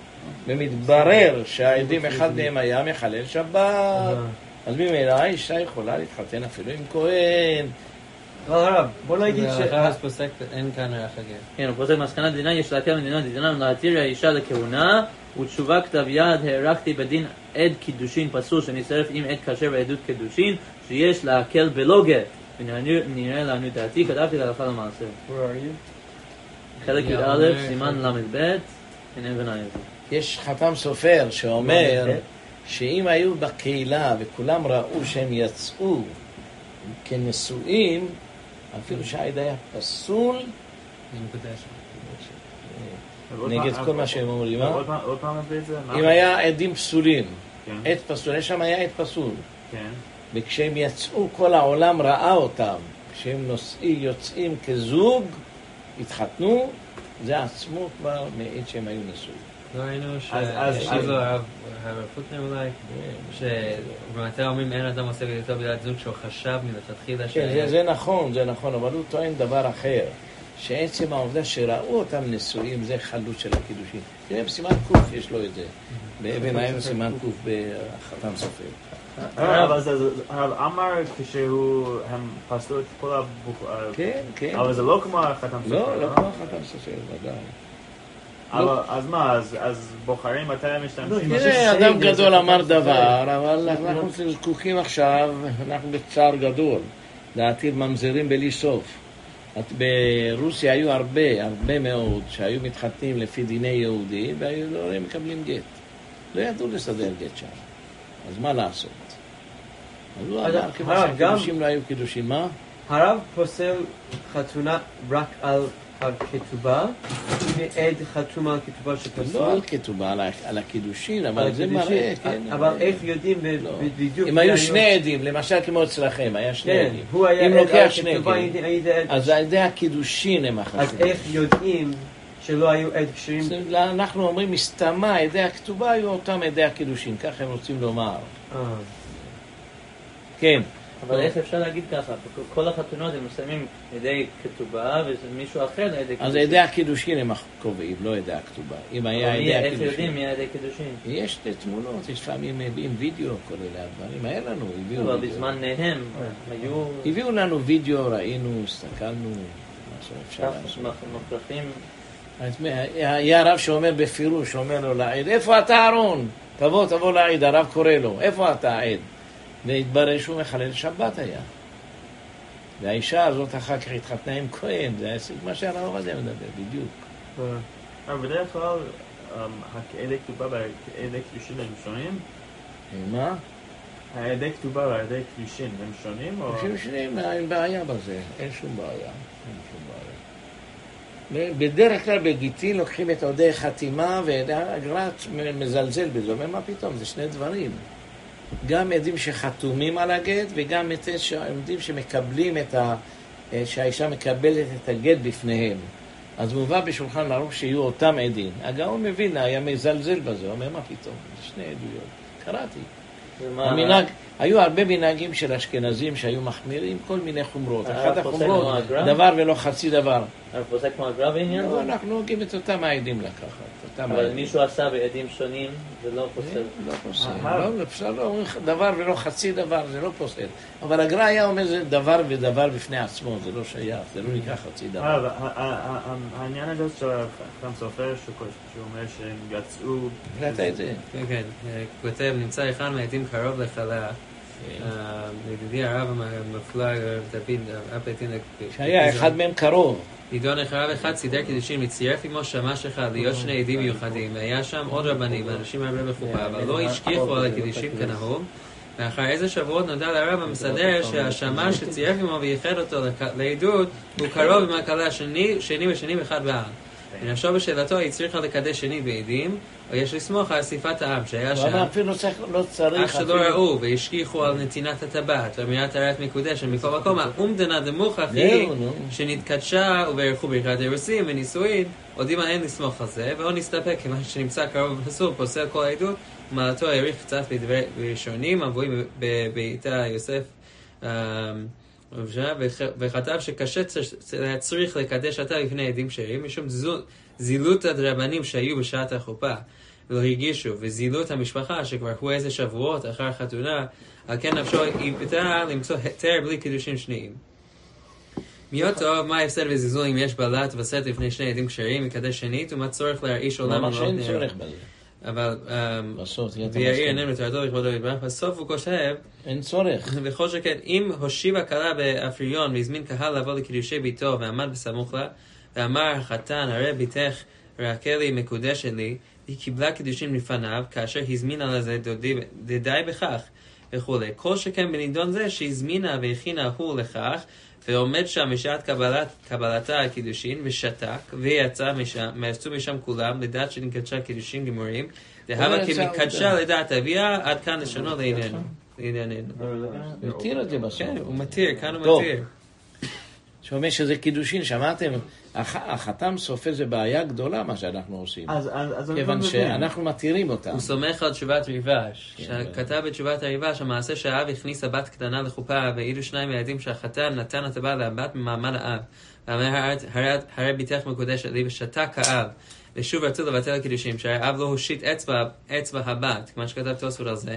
ומתברר שהעדים אחד מהם היה מחלל שבת. אז ממילא האישה יכולה להתחתן אפילו עם כהן. אבל הרב, בוא נגיד ש... הרב פוסק, אין כאן ריח הגט. כן, הוא פוסק מסקנה דינה, יש להקל מדינה דינה להתיר האישה לכהונה, ותשובה כתב יד, הערכתי בדין עד קידושין פסול שנצטרף עם עד כשר ועדות קידושין, שיש להקל בלא גט. ונראה לנו דעתי, כתבתי להלכה למעשה. Where are you? חלק י"א, סימן למ"ב, אין אבן העזר. יש חתם סופר שאומר שאם היו בקהילה וכולם ראו שהם יצאו כנשואים, אפילו שהעד היה פסול נגד כל מה שהם אומרים, עוד פעם- עוד פעם נביא את זה? מה? אם היה עדים פסולים, כן. עד פסול, יש שם היה עד פסול, כן. וכשהם יצאו כל העולם ראה אותם, כשהם נוסעים, יוצאים כזוג, התחתנו, זה עצמו כבר מעיד שהם היו נשואים. לא ראינו אז- אז- שיש אז- לו הרב הרב פוטנר אולי, שבמטר אומרים אין אדם עושה גדולתו בגלל זוג שהוא חשב מלכתחילה כן, זה, זה נכון, זה נכון, אבל הוא טוען דבר אחר, שעצם העובדה שראו אותם נשואים זה חלוט של הקידושין. תראה, בסימן קוף יש לו את זה, באבן העזר סימן קוף בחתם סופר. הרב, אז הרב אמר כשהוא, הם פסלו את כל הבוק... כן, כן. אבל זה לא כמו החתם סופר, לא, לא כמו החתם סופר, ודאי. אבל אז מה, אז בוחרים מתי הם משתמשים? תראה, אדם גדול אמר דבר, אבל אנחנו זקוקים עכשיו, אנחנו בצער גדול, להתיר ממזרים בלי סוף. ברוסיה היו הרבה, הרבה מאוד שהיו מתחתנים לפי דיני יהודי, והיו לא מקבלים גט. לא ידעו לסדר גט שם. אז מה לעשות? אז הוא אמר, כמו שהקידושים לא היו קידושים, מה? הרב פוסל חתונה רק על הכתובה, ועד חתום על כתובה שפסול? לא על כתובה, על הקידושין, אבל זה מראה, כן. אבל איך יודעים בדיוק? אם היו שני עדים, למשל כמו אצלכם, היה שני כן, עדים. הוא היה אם עד לוקח על שני כתובה, עדים, הייתי עד... אז על ידי הקידושין הם החשובים. אז איך יודעים שלא היו עד קשרים? אנחנו אומרים, מסתמה, עדי הכתובה היו אותם עדי הקידושין, ככה הם רוצים לומר. כן. אבל איך אפשר להגיד ככה? כל החתונות הם מסיימים ידי כתובה ומישהו אחר לידי קידושין. אז ידי הקידושין הם קובעים, לא ידי הכתובה. אם היה ידי הקידושין. איך יודעים מי ידי קידושין? יש תמונות, יש לפעמים מביאים וידאו, כל אלה הדברים. היה לנו, הביאו וידאו. אבל בזמניהם היו... הביאו לנו וידאו, ראינו, הסתכלנו, מה שאפשר לעשות. מוכרחים... היה רב שאומר בפירוש, אומר לו לעד, איפה אתה אהרון? תבוא, תבוא לעד, הרב קורא לו, איפה אתה עד? והתברר שהוא מחלל שבת היה. והאישה הזאת אחר כך התחתנה עם כהן, זה היה מה שהרב הזה מדבר, בדיוק. אבל בדרך כלל, העדי כתובה והעדי קדושין הם שונים? מה? העדי כתובה והעדי קדושין הם שונים? הם שונים, אין בעיה בזה, אין שום בעיה. אין שום בעיה. בדרך כלל בגיטין לוקחים את עדי חתימה, והגר"א מזלזל בזה, אומר מה פתאום, זה שני דברים. גם עדים שחתומים על הגט, וגם עדים שמקבלים את ה... שהאישה מקבלת את הגט בפניהם. אז מובא בשולחן ערוך שיהיו אותם עדים. הגאון מבין, היה מזלזל בזה, אומר מה פתאום, זה שני עדויות. קראתי. המנהג, היו הרבה מנהגים של אשכנזים שהיו מחמירים כל מיני חומרות. אחת החומרות, דבר ולא חצי דבר. אבל פוסק כמו הגר"א בעניין? לא, אנחנו נוגעים את אותם העדים לקחת. אבל מישהו עשה בעדים שונים, זה לא פוסל. לא פוסל. לא, אפשר לא אומרים דבר ולא חצי דבר, זה לא פוסל. אבל הגר"א היה אומר זה דבר ודבר בפני עצמו, זה לא שייך, זה לא נקרא חצי דבר. העניין הזה של החתם סופר, שאומר שהם יצאו... ראית את זה? כן, כן. כותב, נמצא אחד מהעדים קרוב לחלה. ידידי הרב המפלג, דוד, אפטין... שהיה אחד מהם קרוב. עידון הרב אחד סידר קידושין, מצטרף עמו שמש אחד להיות שני עדים מיוחדים. היה שם עוד רבנים, אנשים הרבה בחופה, אבל לא השכיחו על הקידושים כנהוג. ואחר איזה שבועות נודע לרב המסדר שהשמש שצירף עמו וייחד אותו לעדות הוא קרוב עם הכלה שני, שני ושני אחד בעם. ונשאר בשאלתו, היא צריכה לקדש שני בעדים, או יש לסמוך על אסיפת העם שהיה שם. אבל אפילו לא צריך... אך שלא ראו והשכיחו על נתינת הטבעת, ואמירת הרת מקודשת מכל מקום, אומדנה דמוכח היא שנתקדשה וברכו ברכת אירוסין ונישואין, עודים עליהם לסמוך על זה, ועוד נסתפק, כיוון שנמצא קרוב בפסוק, פוסל כל העדות, ומעלתו העריך קצת בראשונים, המבואים בביתה יוסף, וכתב שקשה צריך לקדש אותה לפני עדים כשרים, משום זילות הדרבנים שהיו בשעת החופה ולא הרגישו, וזילות המשפחה שכבר הוא איזה שבועות אחר החתונה, על כן נפשו איבדה למצוא היתר בלי קידושים שניים. מאוד טוב, מה ההפסד וזלזול אם יש בעלת וסת לפני שני עדים כשרים, מקדש שנית, ומה צורך להרעיש עולם ממש אין צורך בזה. אבל ויעיר עיניהם לתורתו לכבודו יתברך, בסוף הוא חושב אין צורך. בכל שכן, אם הושיבה כלה באפריון והזמין קהל לבוא לקידושי ביתו ועמד בסמוך לה, ואמר החתן, הרי ביתך רעכה לי מקודשת לי, היא קיבלה קידושים לפניו, כאשר הזמינה לזה די בכך וכו'. כל שכן בנידון זה שהזמינה והכינה הוא לכך, ועומד שם משעת קבלת, קבלתה הקידושין, ושתק, ויצא משם, ויצאו משם כולם, לדעת שנקדשה קידושין גמורים, דהבה כי מקדשה לדעת אביה, עד כאן לשונו לענייננו. לענייננו. מתיר את זה בסוף. כן, הוא מתיר, כאן הוא מתיר. שאומר שזה קידושין, שמעתם? החתם סופר זה בעיה גדולה מה שאנחנו עושים. כיוון שאנחנו מתירים אותם. הוא סומך על תשובת ריבש. שכתב בתשובת הריבש, המעשה שהאב הכניס הבת קטנה לחופה, והעידו שניים מהעדים שהחתן נתן את הבת לבת ממעמד האב. ואמר, הרי ביתך מקודשת לי, ושתק האב. ושוב רצו לבטל הקידושים, שהרי האב לא הושיט אצבע, אצבע הבת, כמו שכתב תוספות על זה.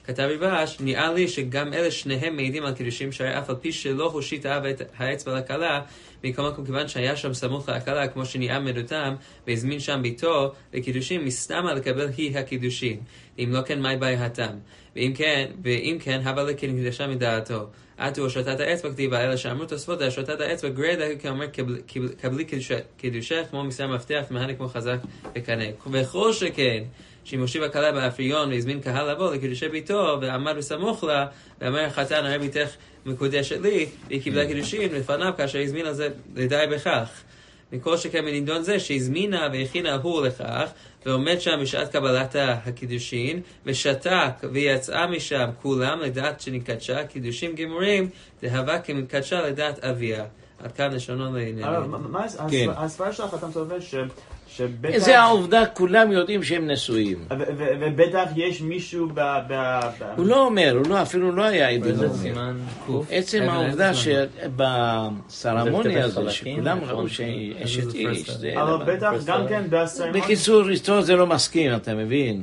כתב ריבש, נראה לי שגם אלה שניהם מעידים על קידושים, שהרי אף על פי שלא הושיט האב את האצבע לכלה, מכל מקום כיוון שהיה שם סמוך להכלה, כמו שנראה מדותם, והזמין שם ביתו לקידושים, מסתמה לקבל היא הקידושים. אם לא כן, מהי בעייתם? ואם כן, ואם כן, הבה לקדשה מדעתו. עטו הושטת האצבע כתיבה, אלא שאמרו תוספות, הושטת האצבע גרידה, כאומר, קבלי קידושך, כמו מסיים מפתח, מהנה כמו חזק וקנה. וכל שכן, שאם הושיב הכלה באפריון והזמין קהל לבוא לקידושי ביתו, ועמד בסמוך לה, ואמר החתן, הרי ביתך מקודשת לי, והיא קיבלה קידושין לפניו כאשר הזמין על זה לידי בכך. מכל שכן מנידון זה שהזמינה והכינה הוא לכך, ועומד שם בשעת קבלת הקידושין, ושתק ויצאה משם כולם לדעת שנקדשה, קידושים גמורים, דהבה כמקדשה לדעת אביה. עד כאן לשונו לעניינים. מה הסברה שלך, אתה מסובב ש... זה העובדה, כולם יודעים שהם נשואים. ובטח יש מישהו ב... הוא לא אומר, הוא לא, אפילו לא היה עדות. עצם העובדה שבסרמוניה הזה, שכולם ראו שאשת איש, זה... אבל בטח גם כן בסרמוניה... בקיצור, אשתו זה לא מסכים, אתה מבין?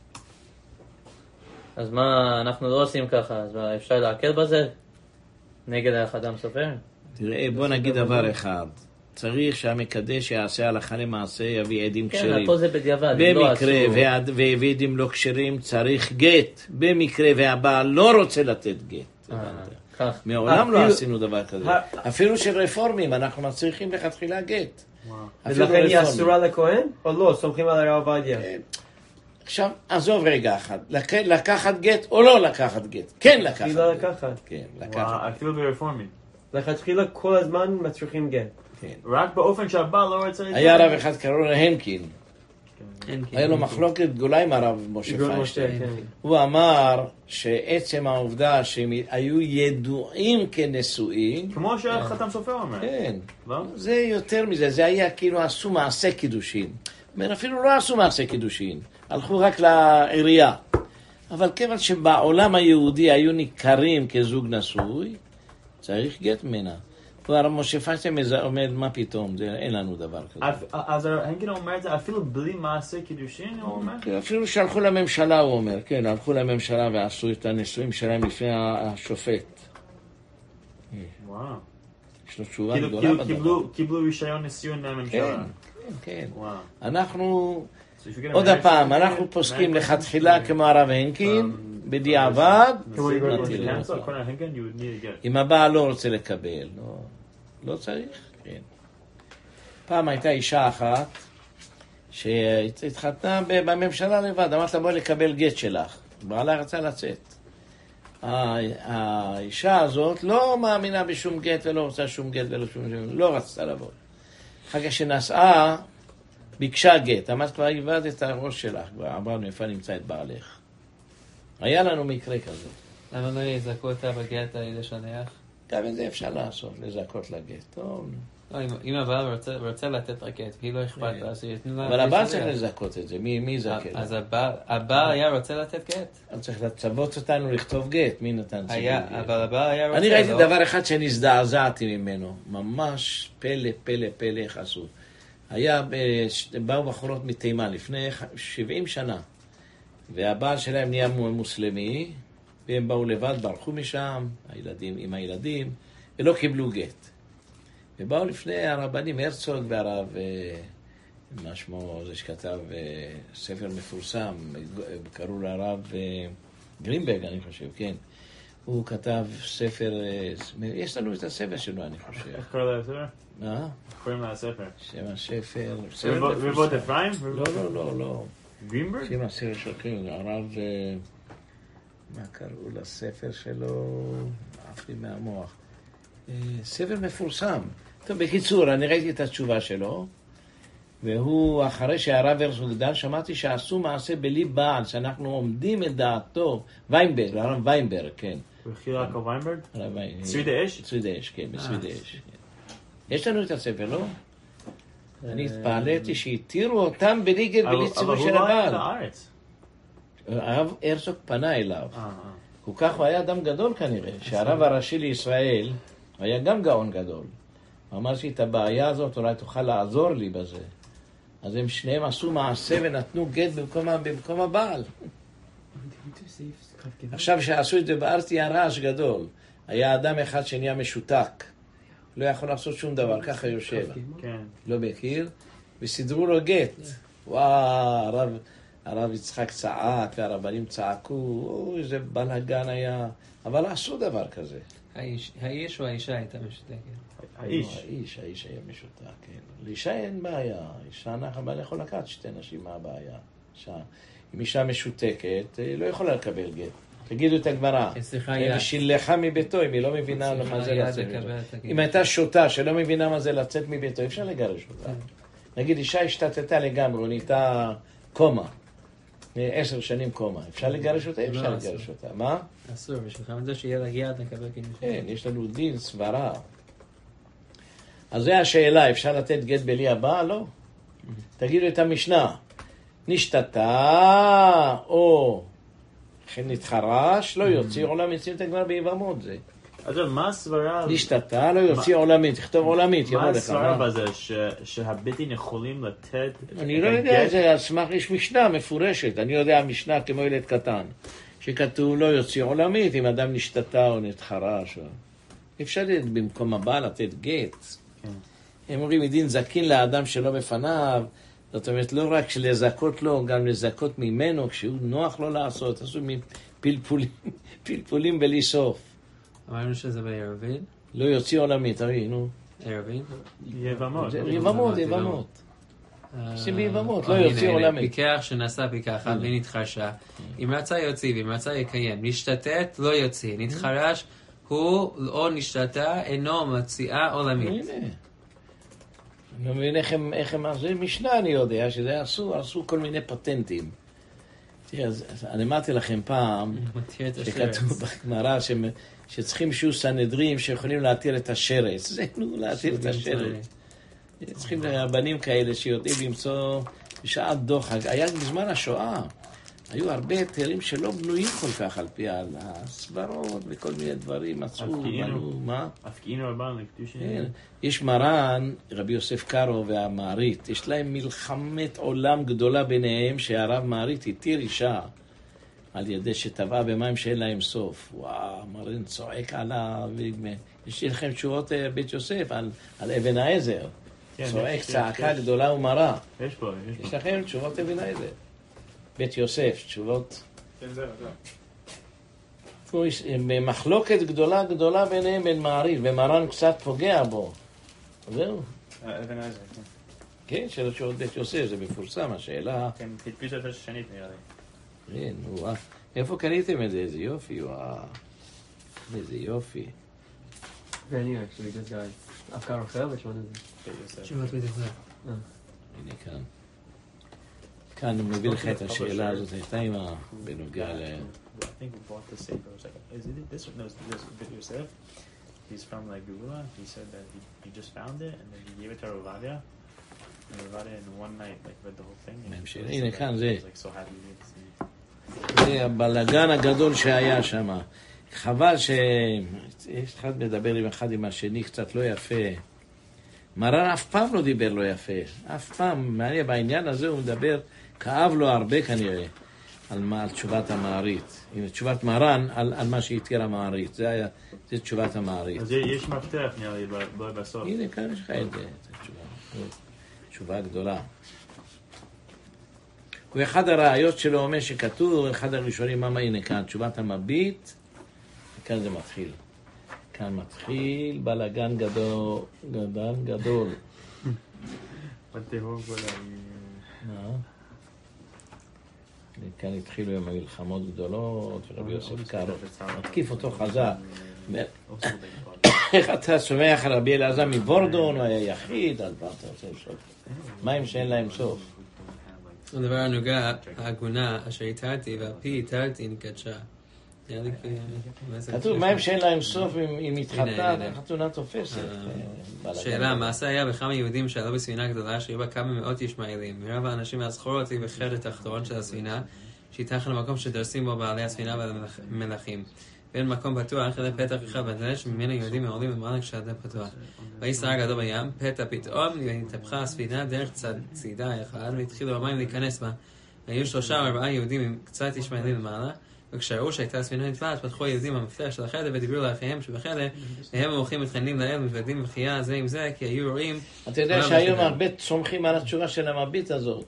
אז מה, אנחנו לא עושים ככה, אז אפשר להקל בזה? נגד האדם סופר? תראה, בוא נגיד דבר אחד. צריך שהמקדש יעשה הלכה למעשה, יביא עדים כשרים. כן, הכל זה בדיעבד. במקרה ועדים לא כשרים צריך גט. במקרה והבעל לא רוצה לתת גט. מעולם לא עשינו דבר כזה. אפילו של רפורמים, אנחנו מצריכים לכתחילה גט. ולכן היא אסורה לכהן? או לא? סומכים על הרב עובדיה? עכשיו, עזוב רגע אחד. לקחת גט או לא לקחת גט? כן לקחת גט. תחילה לקחת. כן, לקחת. אפילו ברפורמים. לכתחילה כל הזמן מצריכים גט. רק באופן שהבעל לא רוצה... היה רב אחד קראו לו הנקין. היה לו מחלוקת גדולה עם הרב משה פיינשטיין. הוא אמר שעצם העובדה שהם היו ידועים כנשואים... כמו שהחתם סופר אומר. כן. זה יותר מזה, זה היה כאילו עשו מעשה קידושין. אומר, אפילו לא עשו מעשה קידושין, הלכו רק לעירייה. אבל כיוון שבעולם היהודי היו ניכרים כזוג נשוי, צריך גט ממנה. הרב משה פיינשטיין עומד, מה פתאום, אין לנו דבר כזה. אז הנקין אומר את זה אפילו בלי מעשה קידושין, הוא אומר? אפילו שהלכו לממשלה, הוא אומר, כן, הלכו לממשלה ועשו את הנישואים שלהם לפני השופט. וואו. יש לו תשובה גדולה בדבר. קיבלו רישיון נישואין מהממשלה. כן, כן. אנחנו, עוד הפעם, אנחנו פוסקים לכתחילה כמו הרב הנקין, בדיעבד, אם הבעל לא רוצה לקבל, לא צריך, כן. פעם הייתה אישה אחת שהתחתנה בממשלה לבד, אמרת בואי לקבל גט שלך, בעלה רצה לצאת. האישה הזאת לא מאמינה בשום גט ולא רוצה שום גט ולא שום גט, לא רצתה לבוא. אחר כך שנסעה, ביקשה גט, אמרת כבר איבדת את הראש שלך, אמרנו איפה נמצא את בעלך. היה לנו מקרה כזה. למה לא יזכו אותה בגט על ידי שליח? גם את זה אפשר לעשות, לזכות לגט. טוב. לא, אם הבעל רוצה לתת לגט, והיא לא אכפת לה, אז יתנו לה... אבל הבעל צריך לזכות את זה, מי יזכה? אז הבעל היה רוצה לתת גט? אז צריך לצוות אותנו לכתוב גט, מי נתן ציבור גט? אבל הבעל היה רוצה... אני ראיתי דבר אחד שנזדעזעתי ממנו, ממש פלא, פלא, פלא איך עשו. היה, באו בחורות מתימן לפני שבעים שנה. והבעל שלהם נהיה מוסלמי, והם באו לבד, ברחו משם, הילדים עם הילדים, ולא קיבלו גט. ובאו לפני הרבנים, הרצוג והרב, מה שמו, זה שכתב ספר מפורסם, קראו לרב גרינברג, אני חושב, כן. הוא כתב ספר, יש לנו את הספר שלו, אני חושב. איך קורא לספר? מה? איך קוראים לספר? שם הספר... רבות אפרים? לא, לא, לא, לא. גרינברג? שם הספר שלו, הרב... מה קראו לספר שלו? עף לי מהמוח. ספר מפורסם. טוב, בקיצור, אני ראיתי את התשובה שלו, והוא, אחרי שהרב הרצוג דן, שמעתי שעשו מעשה בלי בעל, שאנחנו עומדים את דעתו, ויינברג, הרב ויינברג, כן. וחילה קו ויינברג? צבי דאש? צבי דאש, כן, בצבי דאש. יש לנו את הספר, לא? אני התפעלתי שהתירו אותם בלי גט, בלי ציווי של הבעל. אבל הוא לא היה לארץ. הרב הרצוג פנה אליו. כל כך הוא היה אדם גדול כנראה, שהרב הראשי לישראל היה גם גאון גדול. הוא אמר שאת הבעיה הזאת אולי תוכל לעזור לי בזה. אז הם שניהם עשו מעשה ונתנו גט במקום, במקום הבעל. עכשיו שעשו את זה בארץ היה רעש גדול. היה אדם אחד שנהיה משותק. לא יכול לעשות שום דבר, ככה יושב. כן. לא מכיר, וסידרו לו גט. וואו, הרב, הרב יצחק צעק, והרבנים צעקו, אוי, איזה בלגן היה. אבל עשו דבר כזה. האיש, האיש או האישה הייתה משותקת? האיש. האיש, האיש היה משותק, כן. לאישה אין בעיה. אישה אנחנו, אבל יכול לקחת שתי נשים, מה הבעיה? אישה, אם אישה משותקת, היא לא יכולה לקבל גט. תגידו את הגמרא. ושילחה מביתו, אם היא לא מבינה מה זה לצאת מביתו. אם הייתה שוטה שלא מבינה מה זה לצאת מביתו, אפשר לגרש אותה. נגיד, אישה השתתתה לגמרי, נהייתה קומה. עשר שנים קומה. אפשר לגרש אותה? אפשר לגרש אותה. מה? אסור, בשבילכם את זה שיהיה להגיע עד לקבל קידושין. כן, יש לנו דין, סברה. אז זו השאלה, אפשר לתת גט בלי הבא? לא. תגידו את המשנה. נשתתה, או נתחרש, לא יוציא עולם, יוצאים את הגמרא ביבמות זה. אז מה הסברה? נשתתה, לא יוציא עולמית, תכתוב עולמית, יבוא לך. מה הסברה בזה שהביתים יכולים לתת? אני לא יודע, זה על סמך, יש משנה מפורשת, אני יודע משנה כמו ילד קטן, שכתוב לא יוציא עולמית אם אדם נשתתה או נתחרש. אפשר במקום הבא לתת גט. הם אומרים, מדין זקין לאדם שלא בפניו, זאת אומרת, לא רק לזכות לו, גם לזכות ממנו, כשהוא נוח לו לעשות, עשו פלפולים, פלפולים בלי סוף. אמרנו שזה בערבית? לא יוציא עולמית, הרי, נו. ערבית? יבמות. יבמות, יבמות. עושים ביבמות, לא יוציא עולמית. פיקח שנעשה פיקחה ונתחרשה. אם רצה יוציא ואם רצה יקיים. נשתתת, לא יוציא. נתחרש, הוא או נשתתה, אינו מציאה עולמית. הנה. אני מבין איך הם, זה משנה אני יודע, שזה עשו, עשו כל מיני פטנטים. תראה, אני אמרתי לכם פעם, שכתוב בגמרא, שצריכים שיהיו סנהדרין שיכולים להתיר את השרץ. זה, נו, להתיר את השרץ. צריכים רבנים כאלה שיודעים למצוא בשעת דוחק. היה בזמן השואה, היו הרבה היתרים שלא בנויים כל כך על פי הסברות וכל מיני דברים, מצאו, בנו, מה? הפקיעין רבן לקדושין. יש מרן, רבי יוסף קארו והמערית, יש להם מלחמת עולם גדולה ביניהם, שהרב מערית התיר אישה על ידי שטבעה במים שאין להם סוף. וואו, מרן צועק עליו, יש לכם תשובות בית יוסף על, על אבן העזר. צועק צעקה גדולה ומרה. יש פה, יש פה. יש לכם תשובות אבן העזר. בית יוסף, תשובות. כן, זהו, זהו. במחלוקת גדולה גדולה ביניהם בין מעריב, ומרן קצת פוגע בו. זהו. אבן העזר, כן. כן, של תשובות בית יוסף, זה מפורסם, השאלה. כן, תדפיס את השנית נראה לי. כן, וואו. איפה קניתם את זה? איזה יופי, וואו. איזה יופי. ואני actually this guy. אבקר אחר ושמונה זה. תשובות בית יוסף. הנה כאן. כאן הוא מביא לך את השאלה הזאת, הייתה עם בנוגע ל... I think we bought the safe. I was like, is it this? No, this Beit Yosef. He's from like Gula. He said that he, he just found it and then he gave it to Ravadia. And Ravadia in one night like read the whole thing. And הנה כאן זה. he was like so happy he made this. זה הבלגן הגדול שהיה שם. חבל שיש אחד מדבר עם אחד עם השני קצת לא יפה. מרן אף פעם לא דיבר לא יפה. אף פעם, מעניין, בעניין הזה הוא מדבר, כאב לו הרבה כנראה, על, מה, על תשובת המערית. הנה, תשובת מרן על, על מה שהתיר המערית. זה היה, זה תשובת המערית. אז יש מפתח נראה לי בסוף. הנה, כאן יש לך את זה, את התשובה. תשובה גדולה. ואחד הראיות שלו אומר שכתוב, אחד הראשונים, מה הנה כאן, תשובת המביט, וכאן זה מתחיל. כאן מתחיל בלגן גדול, גדול, גדול. בתהום כל ה... מה? כאן התחילו עם המלחמות גדולות, ורבי יוסף קארו מתקיף אותו חזק. איך אתה שומע רבי אלעזר מבורדון, הוא היה יחיד, אז מה אתה רוצה לשאול? מים שאין להם סוף. הדבר הנוגע, העגונה אשר התרתי, והפי התרתי נקדשה. כתוב, מים שאין להם סוף אם התחתנה, החתונה תופסת. שאלה, מעשה היה בכמה יהודים שעלו בספינה גדולה, שהיו בה כמה מאות ישמעאלים. מרב האנשים מהזכורות הציב בחדר התחתון של הספינה, שהתחת למקום שדרסים בו בעלי הספינה והמלכים. בין מקום פתוח, אלא פתח אחד בדלת, שממנו יהודים מעולים למעלה כשהדלת פתוח. ויהי סער גדול בים, פתע פתאום, והתהפכה הספינה דרך צידה אחד, והתחילו המים להיכנס בה. והיו שלושה או ארבעה יהודים עם קצת ישמעאלים למעלה, וכשראו שהייתה ספינה נטבעת, פתחו היהודים במפתח של החדר ודיברו לאחיהם שבחדר, והם המוחים מתחננים לאל, מתוודעים בחייה זה עם זה, כי היו רואים... אתה יודע שהיום הרבה סומכים על התשובה של המביט הזאת,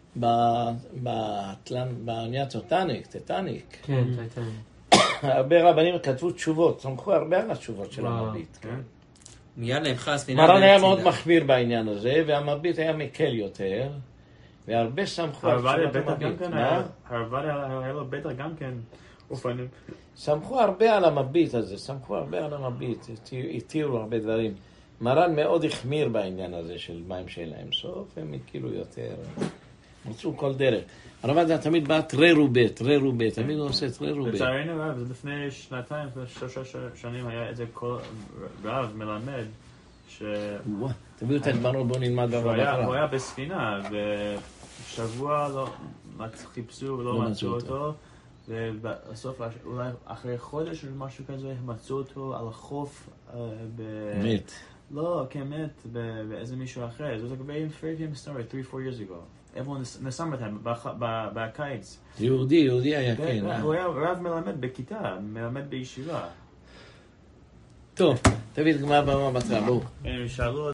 באונייה טוטניק, טטניק. כן, טטניק. הרבה רבנים כתבו תשובות, סמכו הרבה על התשובות של המביט. מיד נהפכה הספינה... מרן היה מאוד מחמיר בעניין הזה, והמביט היה מקל יותר, והרבה סמכו על תשובות המביט. הרב היה לו בטח גם כן אופנים. סמכו הרבה על המביט הזה, סמכו הרבה על המביט, התירו הרבה דברים. מרן מאוד החמיר בעניין הזה של מים שאין להם סוף, הם כאילו יותר... מצאו כל דרך. הרב הזה תמיד בא תרי רובה, תרי רובה, תמיד הוא עושה תרי רובה. לצערנו רב, זה לפני שנתיים, לפני שלושה שנים היה איזה כל רב מלמד ש... תביאו את הגמרות, בואו נלמד דבר בתורה. הוא היה בספינה, ושבוע לא חיפשו ולא מצאו אותו, ובסוף אולי אחרי חודש או משהו כזה, מצאו אותו על החוף מת. לא, כן, מת באיזה מישהו אחר. זה was like a very famous story, three, four years ago. everyone summertime, בקיץ. יהודי, יהודי היה, כן. הוא היה רב מלמד בכיתה, מלמד בישיבה. טוב, תביא את גמרא במה בתרה, בואו. שאלו